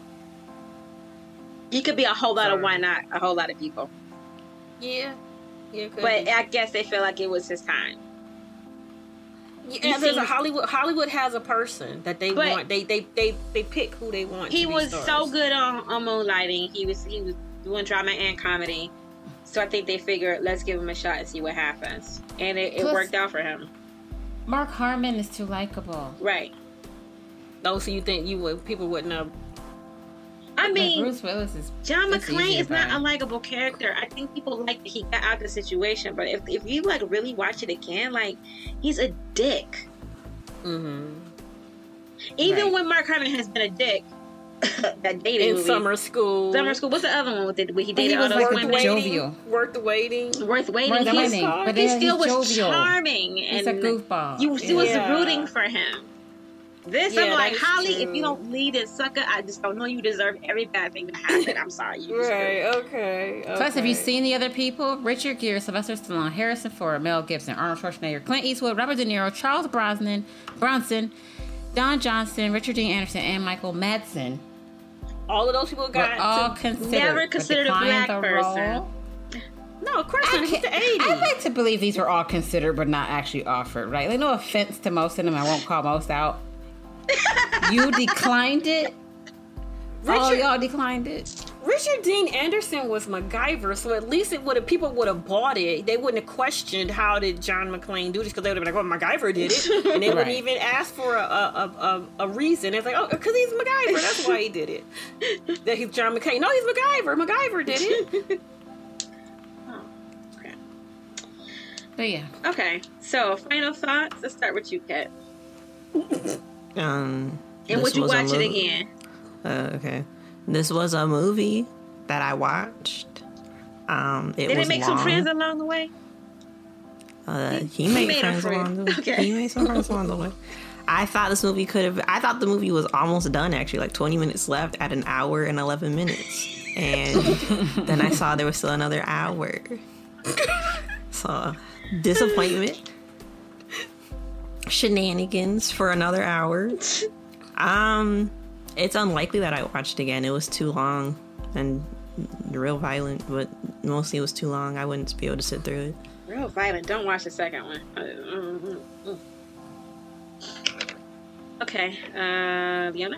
He could be a whole lot of Sorry. why not a whole lot of people. Yeah, could But be. I guess they feel like it was his time. Yeah, he there's a seems- Hollywood has a person that they But- want. They pick who they want. He to be was stars. so good on Moonlighting. He was doing drama and comedy. So I think they figured, let's give him a shot and see what happens. And it Plus- worked out for him. Mark Harmon is too likable. Right. Oh, so you think people wouldn't have? I Like, mean, Bruce Willis is. John it's McClane easier is not by- a likable character. I think people like that he got out of the situation. But if you like really watch it again, like he's a dick. Mm-hmm. Even Right. when Mark Harmon has been a dick, that dating In movie. summer school. What's the other one with it? Where he But he dated all was those like women? jovial. Worth the waiting. Worth waiting. Worth He waiting, but he then still he's was jovial. charming, He's and a goofball. you still was Yeah. rooting for him. This, Yeah, I'm like, that is Holly, true. if you don't lead this sucker, I just don't know you deserve every bad thing to happen. I'm sorry. You deserve Right. it. Okay. Plus, have you okay. seen the other people? Richard Gere, Sylvester Stallone, Harrison Ford, Mel Gibson, Arnold Schwarzenegger, Clint Eastwood, Robert De Niro, Charles Bronson, Don Johnson, Richard Dean Anderson, and Michael Madsen all of those people were got all to, considered. never but considered a declined black the person. role. No, of course not. It's the I 80s. like to believe these were all considered but not actually offered, right? Like, no offense to most of them. I won't call most out. You declined it? All Richard- y'all declined it? Richard Dean Anderson was MacGyver, so at least people would have bought it. They wouldn't have questioned how did John McClane do this, because they would have been like, "Oh, MacGyver did it," and they wouldn't even ask for a reason. It's like, "Oh, because he's MacGyver, that's why he did it." That he's John McClane. No, he's MacGyver. MacGyver did it. Oh, okay. But yeah. Okay. So, final thoughts. Let's start with you, Kat. And would you watch it again? Okay. This was a movie that I watched. Did it make some friends along the way? He made friends along the way. Okay. He made some friends along the way. I thought the movie was almost done, actually, like 20 minutes left at an hour and 11 minutes. And then I saw there was still another hour. So, disappointment. Shenanigans for another hour. It's unlikely that I watched again. It was too long and real violent, but mostly it was too long. I wouldn't be able to sit through it. Real violent. Don't watch the second one. Okay. Leona?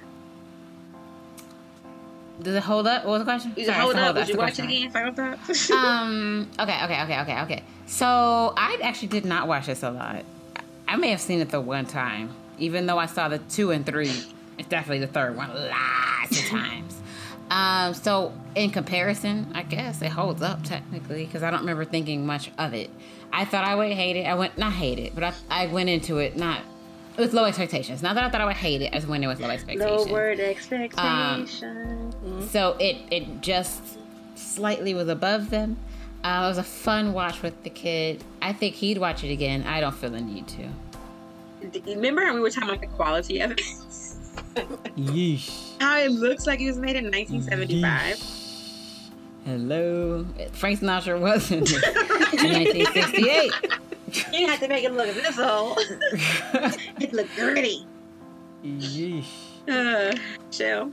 Does it hold up? What was the question? Does it hold up? Would you watch it again? Final thoughts? Okay. So I actually did not watch this a lot. I may have seen it the one time, even though I saw the 2 and 3. It's definitely the third one lots of times. So in comparison, I guess it holds up technically, because I don't remember thinking much of it. I thought I would hate it. I went into it not with low expectations. Not that I thought I would hate it, I just went in with low expectations. Lowered expectations. So it just slightly was above them. It was a fun watch with the kid. I think he'd watch it again. I don't feel the need to. Remember how we were talking about the quality of it? Yeesh. How it looks like it was made in 1975. Yeesh. Hello. Frank Sinatra was in 1968. You didn't have to make it look this old. It looked gritty. Yeesh. Chill.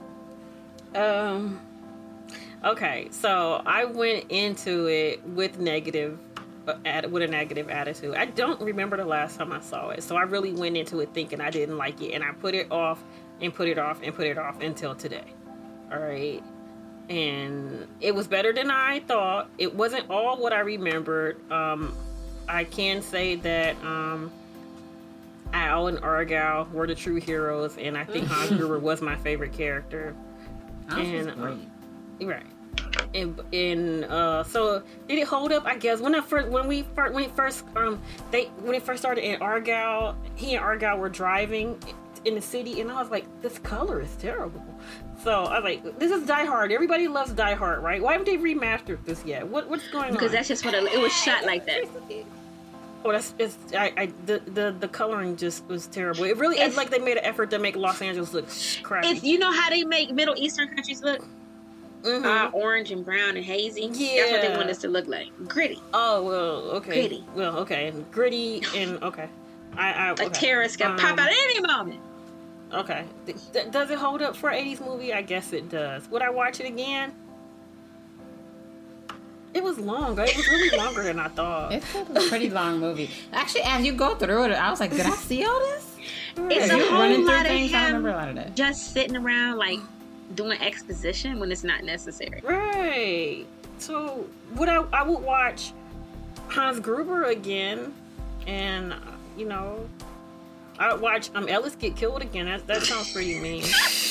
Okay, so I went into it with a negative attitude. I don't remember the last time I saw it, so I really went into it thinking I didn't like it, and I put it off and put it off and put it off until today. All right, and it was better than I thought. It wasn't all what I remembered. I can say that Al and Argyle were the true heroes, and I think Hans Gruber was my favorite character. And great. Right. And so did it hold up? I guess when it first started in Argyle, he and Argyle were driving in the city, and I was like, this color is terrible. So I was like, this is Die Hard. Everybody loves Die Hard, right? Why haven't they remastered this yet? What's going on? Because that's just what it was shot like that. Oh, the coloring just was terrible. It really, it's like they made an effort to make Los Angeles look crappy. You know how they make Middle Eastern countries look? Orange and brown and hazy. Yeah. That's what they want us to look like. Gritty. Oh, well, okay. Gritty. Well, okay. Gritty and, okay. A terrorist can pop out at any moment. Okay. Does it hold up for an 80s movie? I guess it does. Would I watch it again? It was long. It was really longer than I thought. It's a pretty long movie. Actually, as you go through it, I was like, did I see all this? It's a whole lot of him I remember a lot of that. Just sitting around, like, doing exposition when it's not necessary. Right. So, I would watch Hans Gruber again, and, I would watch Ellis get killed again. That sounds pretty mean.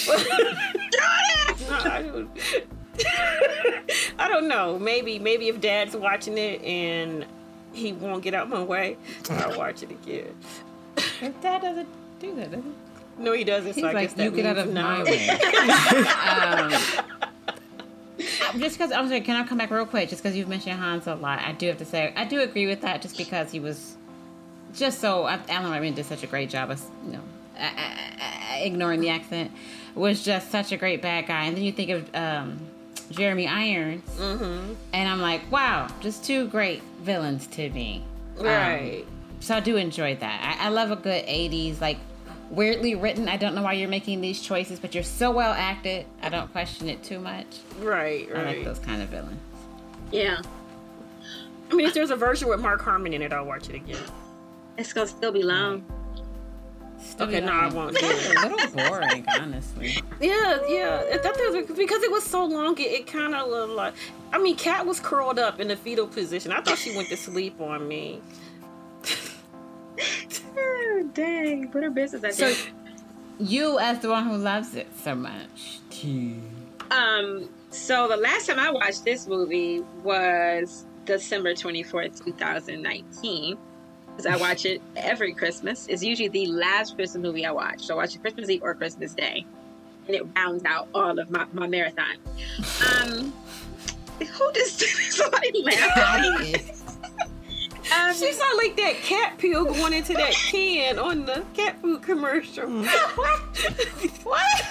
I don't know. Maybe if Dad's watching it and he won't get out my way, I'll watch it again. If Dad doesn't do that, does he? No, he doesn't. He's so I like, guess you get out of my way. Just because I was like, can I come back real quick? Just because you've mentioned Hans a lot, I do have to say I do agree with that. Just because he was Alan Rickman did such a great job of ignoring the accent, was just such a great bad guy. And then you think of Jeremy Irons, and I'm like, wow, just two great villains to me. Right. So I do enjoy that. I love a good 80s, like, weirdly written. I don't know why you're making these choices, but you're so well acted. I don't question it too much. Right. I like those kind of villains. Yeah. I mean, if there's a version with Mark Harmon in it, I'll watch it again. It's gonna still be long. Okay, no, I won't do it. A little boring, honestly. Yeah. Because it was so long, it kind of looked like... I mean, Kat was curled up in the fetal position. I thought she went to sleep on me. Oh, dang, put her business at So, you as the one who loves it so much. So the last time I watched this movie was December 24th, 2019. Because I watch it every Christmas. It's usually the last Christmas movie I watch. So I watch it Christmas Eve or Christmas Day. And it rounds out all of my marathon. Who just somebody laughed? She sounded like that cat peel going into that can on the cat food commercial. What?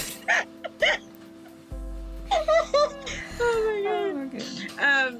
Oh my god.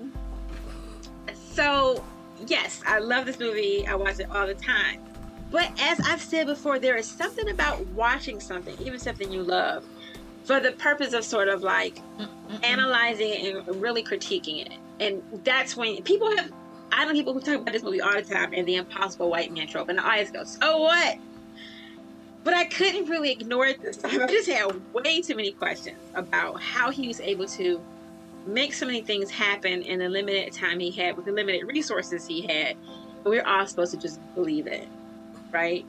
So yes, I love this movie. I watch it all the time. But as I've said before, there is something about watching something, even something you love, for the purpose of sort of like analyzing it and really critiquing it. And that's when I know people who talk about this movie all the time and the impossible white man trope. And I always go, so what? But I couldn't really ignore it this time. I just had way too many questions about how he was able to make so many things happen in the limited time he had with the limited resources he had. We're all supposed to just believe it, right?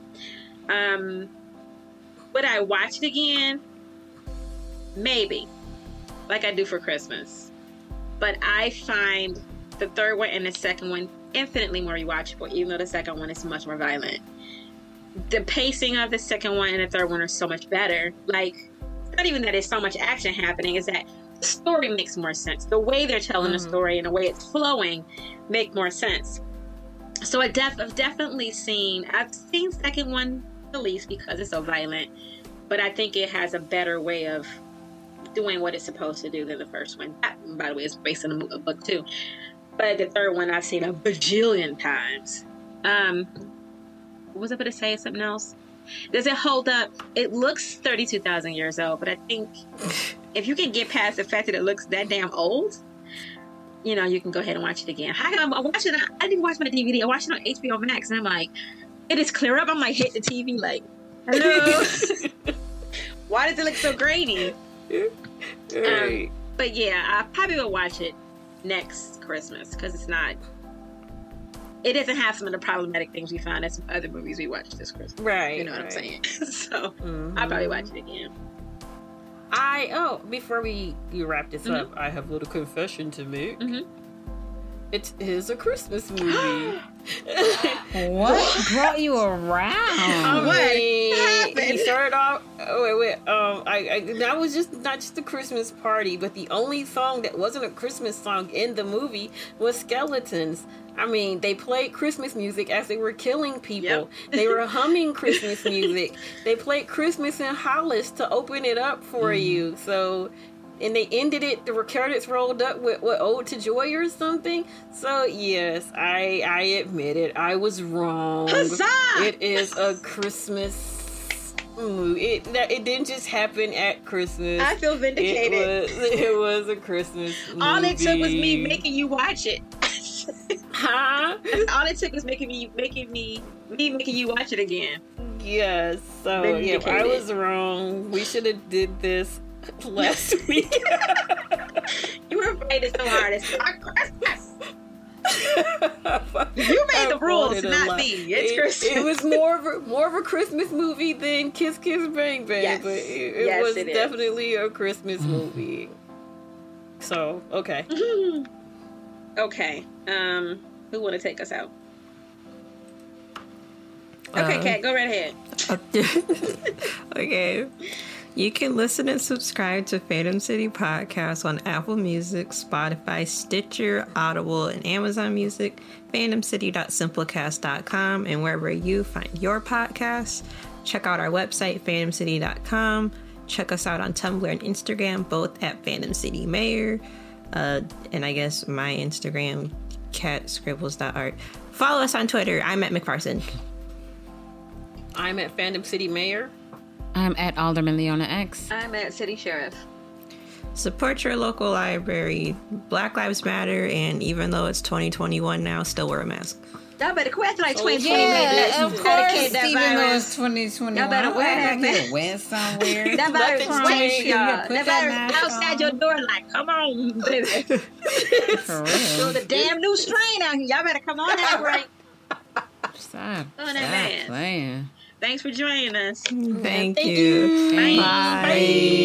Would I watch it again? Maybe, like I do for Christmas. But I find the third one and the second one infinitely more rewatchable, even though the second one is much more violent. The pacing of the second one and the third one are so much better. Like, it's not even that there's so much action happening, is that the story makes more sense. The way they're telling the story and the way it's flowing make more sense. So I've definitely seen second one the least because it's so violent, but I think it has a better way of doing what it's supposed to do than the first one. That, by the way, is based on a book too. But the third one I've seen a bajillion times. Was I going to say something else? Does it hold up? It looks 32,000 years old, but I think if you can get past the fact that it looks that damn old, you know, you can go ahead and watch it again. I didn't even watch my DVD. I watched it on HBO Max, and I'm like, it is clear up. I'm like, hit the TV, like, hello. Why does it look so grainy? But yeah, I probably will watch it next Christmas because it doesn't have some of the problematic things we found in some other movies we watched this Christmas. Right. You know what I'm saying? So I'll probably watch it again. Before we wrap this up, I have a little confession to make. It is a Christmas movie. What brought you around? He started off. That was just not just a Christmas party, but the only song that wasn't a Christmas song in the movie was Skeletons. I mean, they played Christmas music as they were killing people. Yep. They were humming Christmas music. They played Christmas in Hollis to open it up for you. So, and they ended it, the credits rolled up with what, Ode to Joy or something. So, yes, I admit it. I was wrong. Huzzah! It is a Christmas movie. It didn't just happen at Christmas. I feel vindicated. It was a Christmas movie. All it took was me making you watch it. Huh? All it took was making you watch it again. Yes. So yeah, I was wrong. We should have did this last week. You were fighting so hard. It's not Christmas. You made the rules, not me. It's Christmas. It was more of a Christmas movie than Kiss Kiss Bang Bang, yes. but it was definitely a Christmas movie. So okay. Okay. Who want to take us out? Okay, Kat, go right ahead. Okay. You can listen and subscribe to Phantom City Podcast on Apple Music, Spotify, Stitcher, Audible, and Amazon Music, phantomcity.simplecast.com, and wherever you find your podcasts. Check out our website, phantomcity.com. Check us out on Tumblr and Instagram, both at Phantom City Mayor. And I guess my Instagram, catscribbles.art. Follow us on Twitter. I'm at McPherson. I'm at Phantom City Mayor. I'm at Alderman Leona X. I'm at City Sheriff. Support your local library. Black Lives Matter, and even though it's 2021 now, still wear a mask. Y'all better quit like 2020 Yeah, of made course. that Even though virus. it's 2021, Y'all better wear that I get mask. went somewhere. That virus Nothing's waiting changed, for y'all. Put That that virus mask outside on. your door like, come on, baby. For There's real. a damn new strain out here. Y'all better come on out right. Stop. Oh, that Stop man. playing. Thanks for joining us. Thank Thank you. Thanks. Bye.